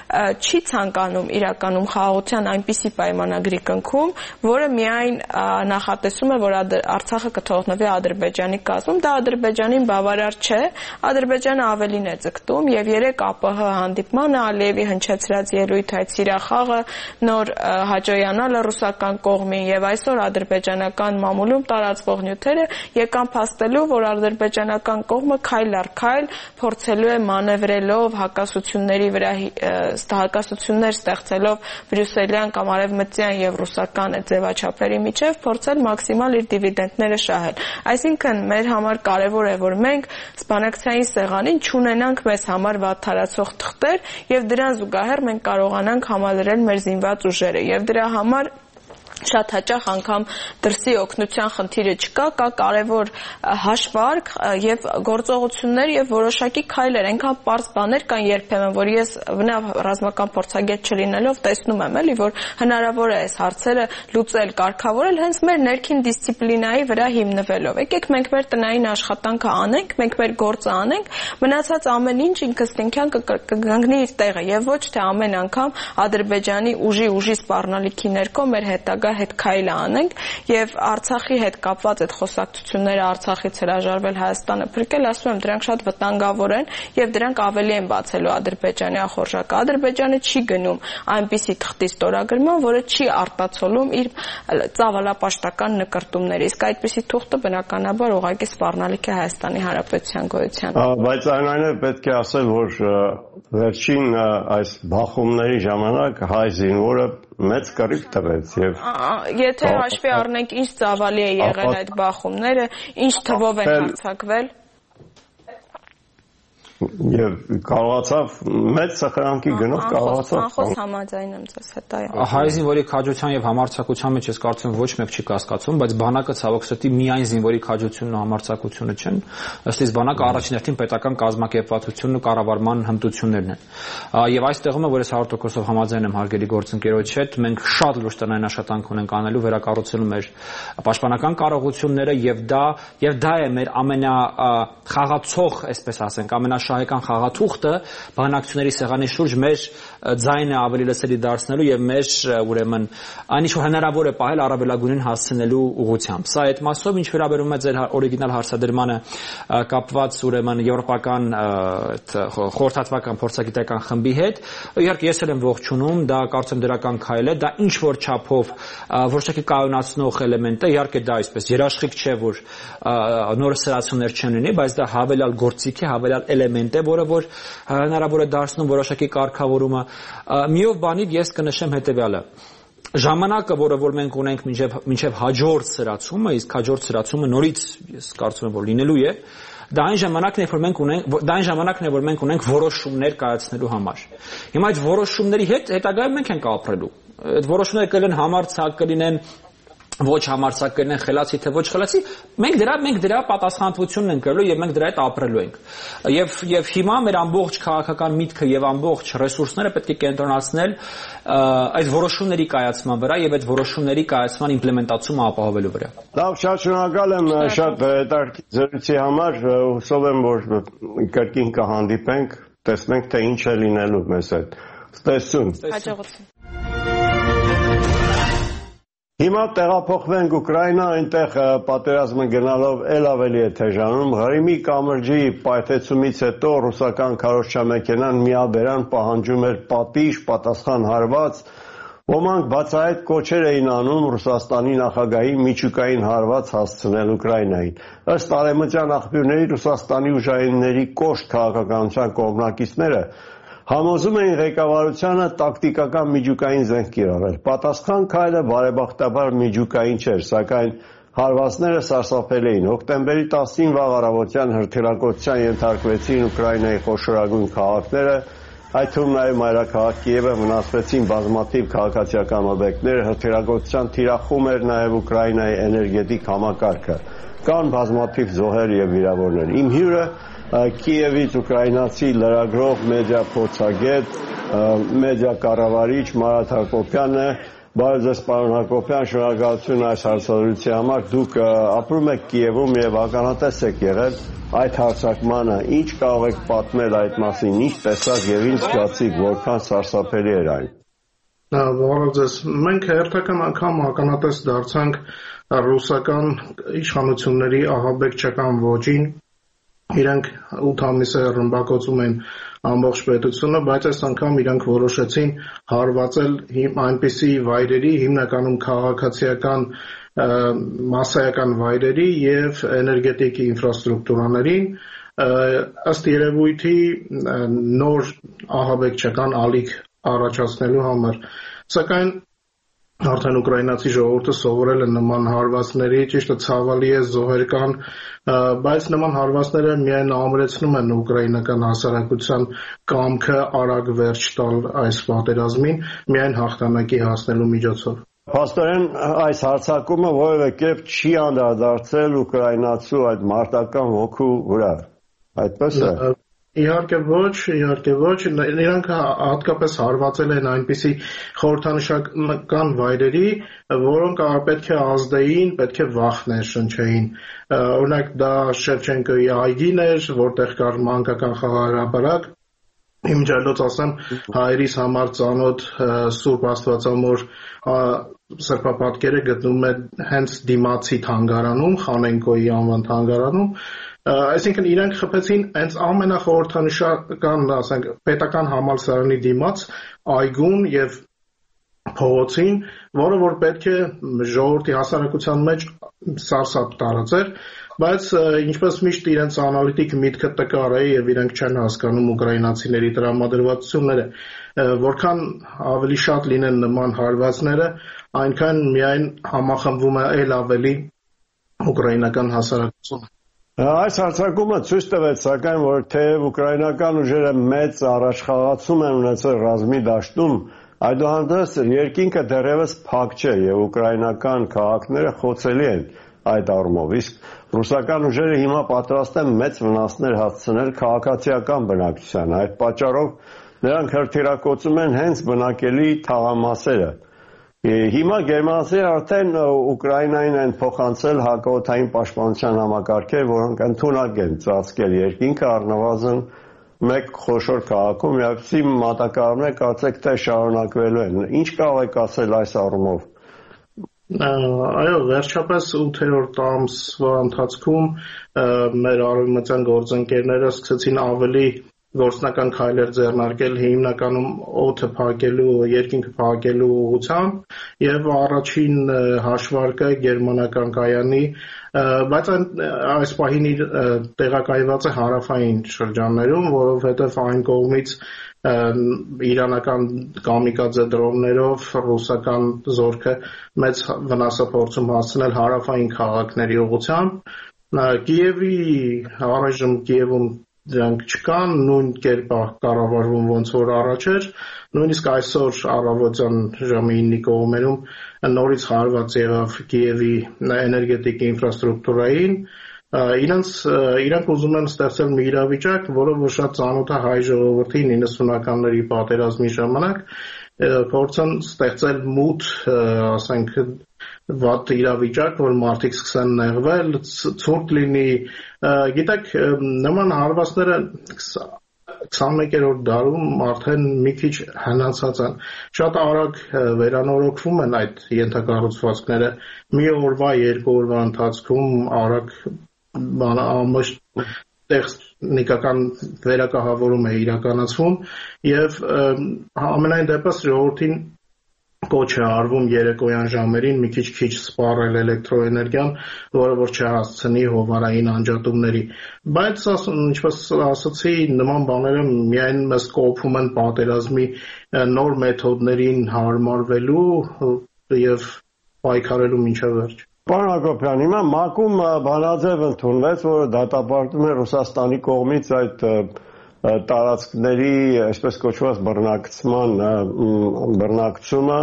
չի ցանկանում իրականում խաղաղության այնպիսի պայմանագրի կնքում, որը միայն նախատեսում է, որ Արցախը կթողնվի Ադրբեջանի կազմում, դա Ադրբեջանին բավարար չէ, Ադրբեջանը ավելին է ձգտում եւ երեք ԱՊՀ հանդիպմանը Ալիևի հնչեցրած ելույթ այդ Սիրախաղը նոր հաջողանալը ռուսական կողմին եւ այսօր ադրբեջանական մամուլում տարածվող նյութերը եկան փաստելու, որ ադրբեջանական կողմը քայլ առ քայլ փորձելու է մանևրելով հակասությունների վրա հակասություններ կապեր ստեղծելով բրյուսելյան կամ արևմտյան եւ ռուսական ձևաչափերի միջև փորձել մաքսիմալ իր դիվիդենդները շահել։ Այսինքն մեր համար կարևոր է, որ մենք բանակցային սեղանին չունենանք մեզ համար վատթարացող թղթեր եւ դրան զուգահեռ մենք կարողանանք համալրել մեր զինված ուժերը եւ դրա համար շատ հաճախ անգամ դրսի օգնության խնդիրը չկա, կա կարևոր հաշվարկ եւ գործողություններ եւ որոշակի քայլեր, այնքան պարզ բաներ կան երբեմն, որ ես բնավ ռազմական փորձագետ չլինելով տեսնում եմ, էլի, որ հնարավոր է այս հարցերը լուծել, կարգավորել հենց մեր ներքին դիսցիպլինայի վրա հիմնվելով։ Եկեք մենք մեր տնային աշխատանքը անենք, մենք մեր գործը անենք, մնացած ամեն ինչ ինքնստինքյան կգնի իր տեղը եւ ոչ թե ամեն անգամ Ադրբեջանի ուժի ուժի սպառնալիքի ներքո մեր հետագա հետ քայլը անենք եւ Արցախի հետ կապված այդ խոսակցությունները Արցախից հրաժարվել Հայաստանը փրկել, ասում եմ, դրանք շատ վտանգավոր են եւ դրանք ավելի են բացելու Ադրբեջանի ախորժակը։ Ադրբեջանը չի գնում այնպիսի թղթի ստորագրման, որը չի արտացոլում իր ծավալապաշտական նկարտումները, իսկ այդպիսի թուղթը բնականաբար ուղղակի սպառնալիք է Հայաստանի Հանրապետության գոյության։ Բայց այնուամենայնիվ պետք է ասել, որ վերջին այս բախումների ժամանակ հայ զինվորը մեծ կռիվ տվեց եւ եթե հաշվի առնենք ինչ ծավալի է եղել այդ բախումները, ինչ թվով են հարձակվել եւ կարողացավ մեծ սխրանքի գնով կարողացավ անխոս համաձայն եմ ձեզ հետ այո հայ զինվորի քաջության եւ համարձակության մեջ ես կարծում ոչ մեկ չի կասկածում, բայց բանակը ցավոք սրտի միայն զինվորի քաջությունն ու համարձակությունը չեն, ըստ իս բանակը առաջին հերթին պետական կազմակերպվածությունն ու կառավարման հմտություններն են եւ այստեղում է որ ես հարյուր տոկոսով համաձայն եմ հարգելի գործընկերոջ հետ, մենք շատ լուրջ տնային աշխատանք ունենք անելու վերակառուցելու մեր պաշտպանական կարողությունները եւ դա եւ դա է մեր ամենա խաղացող, այսպես ասենք, ամենա շահեկան խաղաթուղթը բանակցությունների սեղանի շուրջ մեր ձայնը ավելի լսելի դարձնելու եւ մեր ուրեմն այն ինչ որ հնարավոր է պահել առավելագույնին հասցնելու ուղղությամբ։ Սա այդ մասով ինչ վերաբերում է ձեր օրիգինալ հարցադրմանը կապված ուրեմն եվրոպական խորհրդատվական փորձագիտական խմբի հետ, իհարկե ես էլ եմ ողջունում, դա կարծեմ դրական քայլ է, դա ինչ որ չափով որոշակի կայունացնող էլեմենտ է, իհարկե դա այսպես երաշխիք չէ, որ նոր սրացումներ չեն լինի, բայց դա հավելյալ գործիք է, հավելյալ էլեմենտ է, որը որ հնարավոր է դարձնում որոշակի կարգավորումը։ Միով բանից ես կնշեմ հետեւյալը. ժամանակը, որը որ մենք ունենք մինչև մինչև հաջորդ սրացումը, իսկ հաջորդ սրացումը նորից ես կարծում եմ որ լինելու է, դա այն ժամանակն է, որ մենք ունենք դա այն ժամանակն է, որ մենք ունենք որոշումներ կայացնելու համար։ Հիմա այդ որոշումների հետ հետագայում մենք ենք ապրելու։ Այդ որոշումները կլինեն համարձակ, կլինեն ոչ համարձակ կլինեն, խելացի թե ոչ խելացի, մենք դրա մենք դրա պատասխանատվությունն ենք կրելու եւ մենք դրա հետ ապրելու ենք։ Եվ եւ հիմա մեր ամբողջ քաղաքական միտքը եւ ամբողջ ռեսուրսները պետք է կենտրոնացնել այդ որոշումների կայացման վրա եւ այդ որոշումների կայացման իմպլեմենտացումը ապահովելու վրա։ Լավ, շատ շնորհակալ եմ շատ հետաքրքիր զրույցի համար, հուսով եմ որ կրկին կհանդիպենք, տեսնենք թե ինչ է լինելու մեզ հետ։ Ստեսություն։ Հաջողություն։ Հիմա տեղափոխվենք Ուկրաինա, այնտեղ պատերազմը գնալով ել ավելի է թեժանում։ Ղրիմի կամրջի պայթեցումից հետո ռուսական քարոզչամեքենան միաբերան պահանջում էր պատիժ, պատասխան հարված։ Ոմանք բացահայտ կոչեր էին անում Ռուսաստանի նախագահի միջուկային հարված հասցնել Ուկրաինային։ Ըստ արևմտյան աղբյուրների Ռուսաստանի ուժայինների կոշտ քաղաքականության կողմնակիցները համոզում էին ղեկավարությանը տակտիկական միջուկային զենք կիրառել։ Պատասխան քայլը բարեբախտաբար միջուկային չէր, սակայն հարվածները սարսափելի էին։ Հոկտեմբերի տասին վաղ առավոտյան հրթիռակոծության ենթարկվեցին Ուկրաինայի խոշորագույն քաղաքները, այդ թվում նաև մայրաքաղաք Կիևը, վնասվեցին բազմաթիվ քաղաքացիական օբյեկտներ, հրթիռակոծության թիրախում էր նաև Ուկրաինայի էներգետիկ համակարգը։ Կան բազմաթիվ զոհեր եւ վիրավորներ։ Իմ հյուրը Կիևից ուկրաինացի լրագրող, մեդիա փորձագետ, մեդիա կառավարիչ Մարատ Հակոբյանն է։ Բարև ձեզ, պարոն Հակոբյան, շնորհակալություն այս հարցազրույցի համար։ Դուք ապրում եք Կիևում եւ ականատես եք եղել այդ հարձակմանը։ Ինչ կարող եք պատմել այդ մասին, ինչ տեսակ եւ ինչ զգացիք, որքան սարսափելի էր այն։ Բարև ձեզ։ Մենք հերթական անգամ ականատես դարձանք ռուսական իշխանությունների ահաբեկչական ոճին։ Իրանք ութ ամիս է ռմբակոծում են ամբողջ պետությունը, բայց այս անգամ իրանք որոշեցին հարվածել այնպիսի վայրերի, հիմնականում քաղաքացիական մասսայական վայրերի եւ էներգետիկ ինֆրաստրուկտուրաներին, ըստ երևույթի նոր ահաբեկչական ալիք առաջացնելու համար։ Սակայն արդեն ուկրաինացի ժողովուրդը սովորել է նման հարվածների, ճիշտը ցավալի է, զոհեր կան, բայց նման հարվածները միայն ամրեցնում են ուկրաինական հասարակության կամքը արագ վերջ տալ այս պատերազմին, միայն հաղթանակի հասնելու միջոցով։ Փաստորեն այս հարձակումը որևէ կերպ չի անդրադարձել ուկրաինացու այդ մարտական ոգու վրա, այդպես է։ Իհարկե ոչ, իհարկե ոչ, նրանք հատկապես հարվածել են այնպիսի խորհրդանշական վայրերի, որոնք պետք է ազդեին, պետք է վախ ներշնչեին։ Օրինակ դա Շևչենկոյի այգին էր, որտեղ կար մանկական խաղահրապարակ, իմջալոց ասեմ, հայերիս համար ծանոթ Սուրբ Աստվածամոր սրբապատկերը գտնվում է հենց դիմացի թանգարանում, Խանենկոյի անվան թանգարանում, այսինքն իրենք խփեցին հենց ամենախորհրդանշական, ասենք, պետական համալսարանի դիմաց այգուն եւ փողոցին, որը որ պետք է ժողովրդի հասարակության մեջ սարսափ տարածեր, բայց ինչպես միշտ իրենց անալիտիկ միտքը տկար է եւ իրենք չեն հասկանում ուկրաինացիների տրամադրվածությունները, որքան ավելի շատ լինեն նման հարվածները, այնքան միայն համախմբվում է ել ավելի ուկրաինական հասարակությունը։ Այս հարձակումը ցույց տվեց, սակայն, որ թեև ուկրաինական ուժերը մեծ առաջխաղացում են ունեցել ռազմի դաշտում, այդուհանդերձ երկինքը դեռևս փակ չէ եւ ուկրաինական քաղաքները խոցելի են այդ առումով, իսկ ռուսական ուժերը հիմա պատրաստ են մեծ վնասներ հասցնել քաղաքացիական բնակչությանը։ Այդ պատճառով նրանք հրթիռակոծում են հենց բնակելի թաղամասերը։ Հիմա գերմանացիները արդեն Ուկրաինային են փոխանցել հակաօդային պաշտպանության համակարգեր, որոնք ընդունակ են ծածկել երկինքը առնվազն մեկ խոշոր քաղաքում, միացի մատակարարներ կարծեք թե շարունակվելու են։ Ինչ կարող եք ասել այս առումով։ Այո, վերջապես ութերորդ ամսվա ընթացքում մեր արևմտյան գործընկերները սկսեցին ավելի գործնական քայլեր ձեռնարկել հիմնականում օդը փակելու, երկինքը փակելու ուղղությամբ եւ առաջին հաշվարկը գերմանական կայանի, բայց այս պահին իր տեղակայված է հարավային շրջաններում, որովհետեւ այն կողմից իրանական կամիկաձե դրոններով ռուսական զորքը մեծ վնաս է փորձում հասցնել հարավային քաղաքների ուղղությամբ։ Կիևի առայժմ Կիևում դրանք չկան, նույն կերպ կառավարվում ոնց որ առաջ էր, նույնիսկ այսօր առավոտյան ժամը իննի կողմերում նորից հարված եղավ Կիևի էներգետիկ ինֆրաստրուկտուրային, իրենց իրանք ուզում են ստեղծել մի իրավիճակ, որը որ շատ ծանոթ է հայ ժողովրդին իննսունականների պատերազմի ժամանակ, փորձեն ստեղծել մութ, ասենք, վատ իրավիճակ, որ մարդիկ սկսեն նեղվել, ցուրտ լինի, գիտեք, նման հարվածները քսանմեկերորդ դարում արդեն մի քիչ հնացած են, շատ արագ վերանորոգվում են այդ ենթակառուցվածքները, մի օրվա, երկու օրվա ընթացքում արագ ամբողջ տեխնիկական վերակահավորում է իրականացվում եւ ամենայն դեպս ժողովրդին կոչ է արվում երեկոյան ժամերին մի քիչ քիչ սպառել էլեկտրոէներգիան, որը որ չհասցնի հովարային անջատումների, բայց ինչպես ասացի, նման բաները միայն մեզ կոփում են պատերազմի նոր մեթոդներին հարմարվելու եւ պայքարելու մինչև վերջ։ Պարոն Հակոբյան, հիմա ՄԱԿ-ում բանաձև ընդունվեց, որը դատապարտում է Ռուսաստանի կողմից այդ տարածքների, այսպես կոչված բռնակցման բռնակցումը,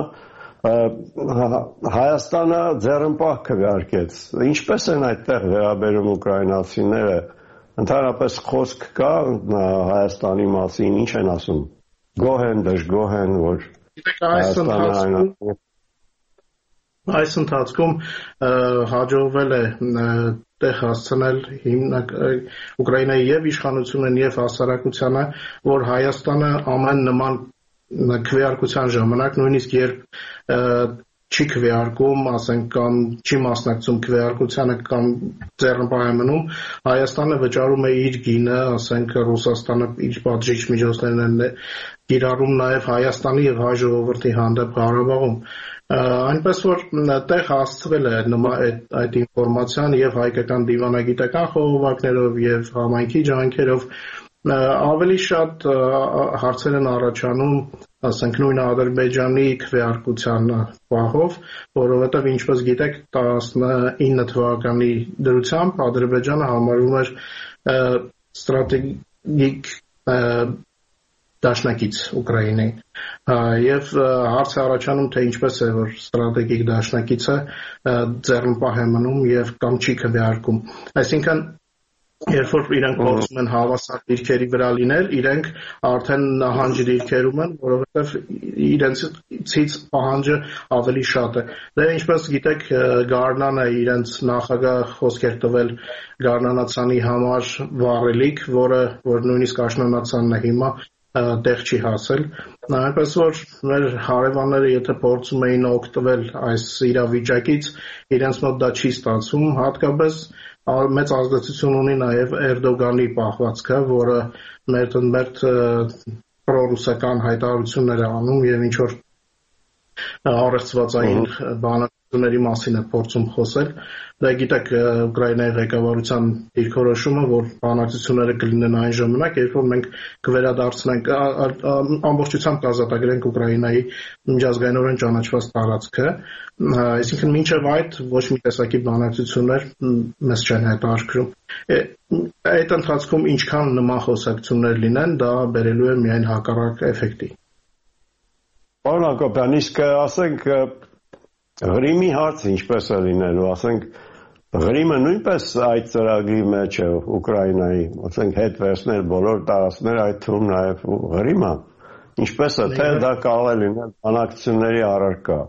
Հայաստանը ձեռնպահ քվեարկեց։ Ինչպես են այդտեղ վերաբերում ուկրաինացիները, ընդհանրապես խոսք կա Հայաստանի մասին, ինչ են ասում, գոհ են, դժգոհ են, որ Հայաստանը Այս ընթացքում հաջողվել է տեղ հասցնել Ուկրաինայի եւ իշխանությունն եւ հասարակությանը, որ Հայաստանը ամեն նման քվեարկության ժամանակ, նույնիսկ երբ չի քվեարկում, ասենք, կամ չի մասնակցում քվեարկությանը կամ ձեռնպահ է մնում, Հայաստանը վճարում է իր գինը, ասենք, Ռուսաստանը իր պատժիչ միջոցներն են կիրառում նաեւ Հայաստանի եւ հայ ժողովրդի հանդեպ Ղարաբաղում։ Այնպես որ տեղ հասցվել է այդ ինֆորմացիան եւ հայկական դիվանագիտական խողովակներով եւ համայնքի ջանքերով ավելի շատ հարցեր են առաջանում ասենք նույն Ադրբեջանի քվեարկության պահով, որովհետև ինչպես գիտեք, տասնինը թվականի դրությամբ Ադրբեջանը համարվում էր ստրատեգիկ դաշնակից Ուկրաինային եւ հարց է առաջանում, թե ինչպես է որ ստրատեգիկ դաշնակիցը ձեռնպահ է մնում եւ կամ չի քվեարկում, այսինքն երբ որ իրենք փորձում են հավասար դիրքերի վրա լինել, իրենք արդեն նահանջ դիրքերում են, որովհետև իրենցից պահանջը ավելի շատ է։ Դե ինչպես գիտեք, Գարնանը իրենց նախագահ խոսքեր տվել Գարնանացանի համար վառելիք, որը որ նույնիսկ աշնանացանն է հիմա տեղ չի հասել։ Այնպես որ մեր հարևանները եթե փորձում էին օգտվել այս իրավիճակից, իրենց մոտ դա չի ստացվում, հատկապես մեծ ազդեցություն ունի նաև Էրդոգանի պահվածքը, որը մերթ պրոռուսական հայտարարություններ է անում եւ ինչ որ առեղծվածային բանակցությունների մասին է փորձում խոսել։ Դա գիտեք Ուկրաինայի ղեկավարության դիրքորոշումը, որ բանակցությունները կլինեն այն ժամանակ, երբ որ մենք կվերադարձնենք ամբողջությամբ կազատագրենք Ուկրաինայի միջազգայինորեն ճանաչված տարածքը, այսինքն մինչև այդ ոչ մի տեսակի բանակցություններ մեզ չեն հետաքրքրում։ Այդ ընթացքում ինչքան նման խոսակցություններ լինեն, դա բերելու է միայն հակառակ էֆեկտի։ Պարոն Հակոբյան, իսկ ասենք Ղրիմի հարցը ինչպես է լինելու, ասենք Ղրիմը նույնպես այդ ծրագրի մեջ է Ուկրաինայի, ասենք հետ վերցնել բոլոր տարածքները, այդ թվում նաև Ղրիմը, ինչպես է, թե դա կարող է լինել բանակցությունների առարկա։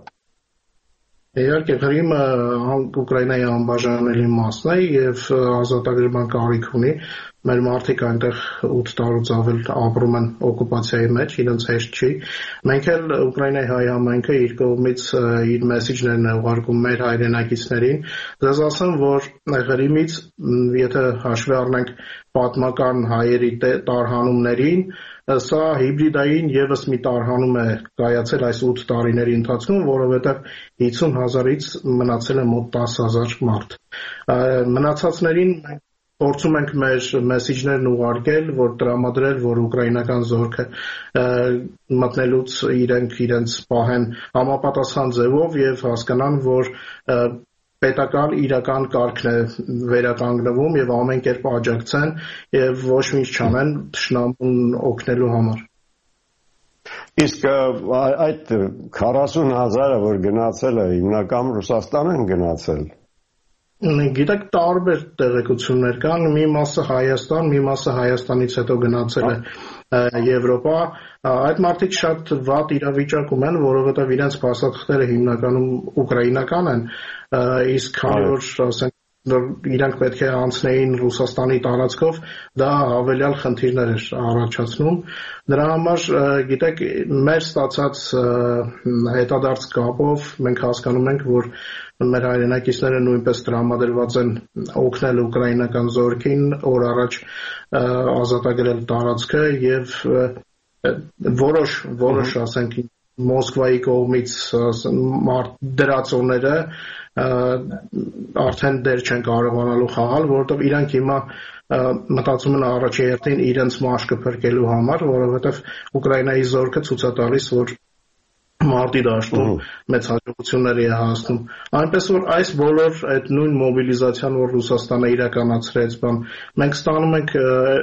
Իհարկե Ղրիմը Ուկրաինայի անբաժանելի մասն է եւ ազատագրման կարիք ունի։ Մեր մարդիկ այնտեղ ութ տարուց ավել ապրում են օկուպացիայի մեջ, իրենց հեշտ չի։ Մենք էլ Ուկրաինայի հայ համայնքը իր կողմից իր մեսեջներն է ուղարկում մեր հայրենակիցներին։ Ձեզ ասեմ, որ Ղրիմից, եթե հաշվի առնենք պատմական հայերի տարհանումներին, սա հիբրիդային եւս մի տարհանում է կայացել այս ութ տարիների ընթացքում, որովհետեւ հիսուն հազարից մնացել է մոտ տասը հազար մարդ։ Մնացածներին մենք փորձում ենք մեր մեսեջներն ուղարկել, որ տրամադրել, որ ուկրաինական զորքը մտնելուց իրենք իրենց պահեն համապատասխան ձևով եւ հասկանան, որ պետական իրական կարգն է վերականգնվում եւ ամեն կերպ աջակցեն եւ ոչ մի ինչ չանեն թշնամուն օգնելու համար։ Իսկ այդ քառասուն հազարը, որ գնացել է, հիմնական Ռուսաստան են գնացել։ Գիտեք, տարբեր տեղեկություններ կան, մի մասը Հայաստան, մի մասը Հայաստանից հետո գնացել է Եվրոպա, այդ մարդիկ շատ վատ իրավիճակում են, որովհետև իրենց փաստաթղթերը հիմնականում ուկրաինական են, իսկ քանի որ ասենք իրանք պետք է անցնեին Ռուսաստանի տարածքով, դա հավելյալ խնդիրներ էր առաջացնում։ Դրա համար, գիտեք, մեր ստացած հետադարձ կապով մենք հասկանում ենք, որ մեր հայրենակիցները նույնպես տրամադրված են օգնել ուկրաինական զորքին օր առաջ ազատագրել տարածքը եւ որոշ որոշ ասենք Մոսկվայի կողմից դրածոները արդեն դեր չեն կարողանալու խաղալ, որովհետև իրանք հիմա մտածում են առաջերտին իրենց մաշկը փրկելու համար, որովհետև Ուկրաինայի զորքը ցույց է տալիս, որ մարտի դաշտում մեծ հաջողություններ է հասնում։ Այնպես որ այս բոլոր այդ նույն մոբիլիզացիան, որ Ռուսաստանը իրականացրեց, բան մենք ստանում ենք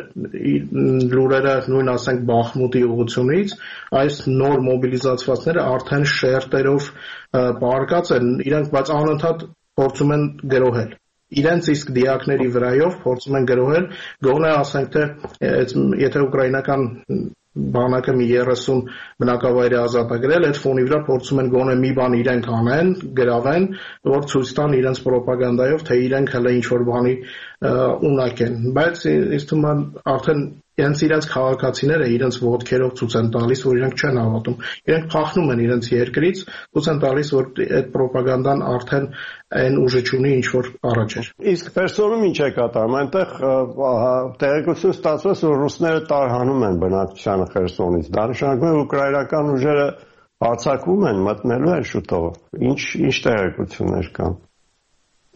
լուրերը նույն ասենք Բախմուտի ուղղությունից, այս նոր մոբիլիզացվածները արդեն շերտերով պարկած են, իրանք բայց անընդհատ փորձում են գրոհել։ Իրենց իսկ դիակների վրայով փորձում են գրոհել, գոնե ասենք թե եթե ուկրաինական բանակը մի երեսուն բնակավայրի ազատագրել, այդ ֆոնի վրա փորձում են գոնե մի բան իրենք անեն, գրավեն, որ ցույց տան իրենց ռոպագանդայով, թե իրենք հələ ինչ որ բանի ունակ են։ Բայց ինձ թվում է արդեն իրենց իրենց քաղաքացիները իրենց ոտքերով ցույց են տալիս, որ իրենք չեն հավատում։ Իրենք փախնում են իրենց երկրից, ցույց են տալիս, որ այդ ռոպագանդան արդեն այն ուժը չունի, ինչ որ առաջ էր։ Իսկ պերսոնում ինչ է կատարում, այնտեղ տեղեկություն ստացվեց, որ ռուսները տարհանում են բնակչությանը Խերսոնից։ Դա նշանակում է ուկրաինական ուժերը հարձակվում են, մտնելու են շուտով։ Ինչ ինչ տեղեկություններ կան։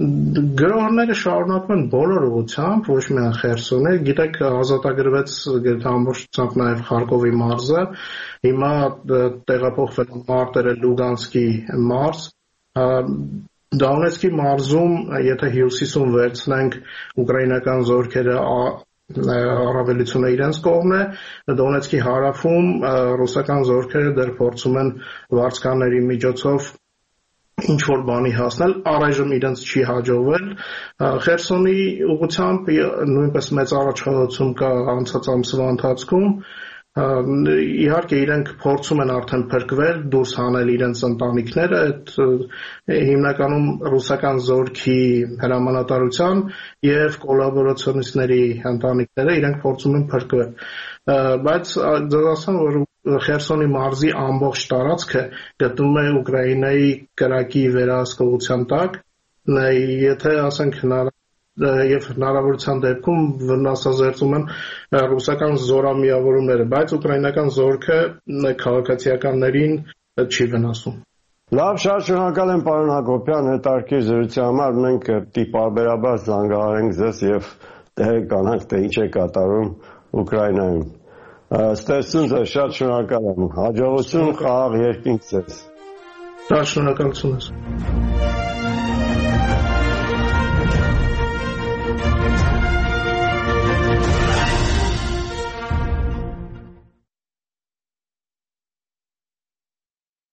Գրողները շարունակում են բոլոր ուղղությամբ, ոչ միայն Խերսոնը, գիտեք, ազատագրվեց ամբողջությամբ նաև Խարկովի մարզը, հիմա տեղափոխվել են մարտերը Լուգանսկի մարզ, Դոնեցկի մարզում, եթե հյուսիսում վերցնենք ուկրաինական զորքերը առավելությունը իրենց կողմն է, Դոնեցկի հարավում ռուսական զորքերը դեռ փորձում են վարձկանների միջոցով ինչ-որ բանի հասնել, առայժմ իրենց չի հաջողվել։ Խերսոնի ուղղությամբ նույնպես մեծ առաջխաղացում կա անցած ամսվա ընթացքում, իհարկե իրենք փորձում են արդեն փրկվել, դուրս հանել իրենց ընտանիքները, այդ հիմնականում ռուսական զորքի հրամանատարության եւ կոլաբորացիոնիստների ընտանիքները իրենք փորձում են փրկվել։ Բայց ձեզ ասեմ, որ Խերսոնի մարզի ամբողջ տարածքը գտնվում է Ուկրաինայի կրակի վերահսկողության տակ, եթե ասենք եւ հնարավորության դեպքում վնասազերծում են ռուսական զորամիավորումները, բայց ուկրաինական զորքը քաղաքացիականներին չի վնասում։ Լավ, շատ շնորհակալ եմ պարոն Հակոբյան, հետաքրքիր զրույցի համար, մենք պիտի պարբերաբար զանգահարենք ձեզ եւ տեղեկ կանանք, թե ինչ է կատարում Ուկրաինայում։ Ստեսուն ձեզ, շատ շնորհակալ եմ, հաջողություն, խաղաղ երկինք ձեզ։ Շատ շնորհակալություն։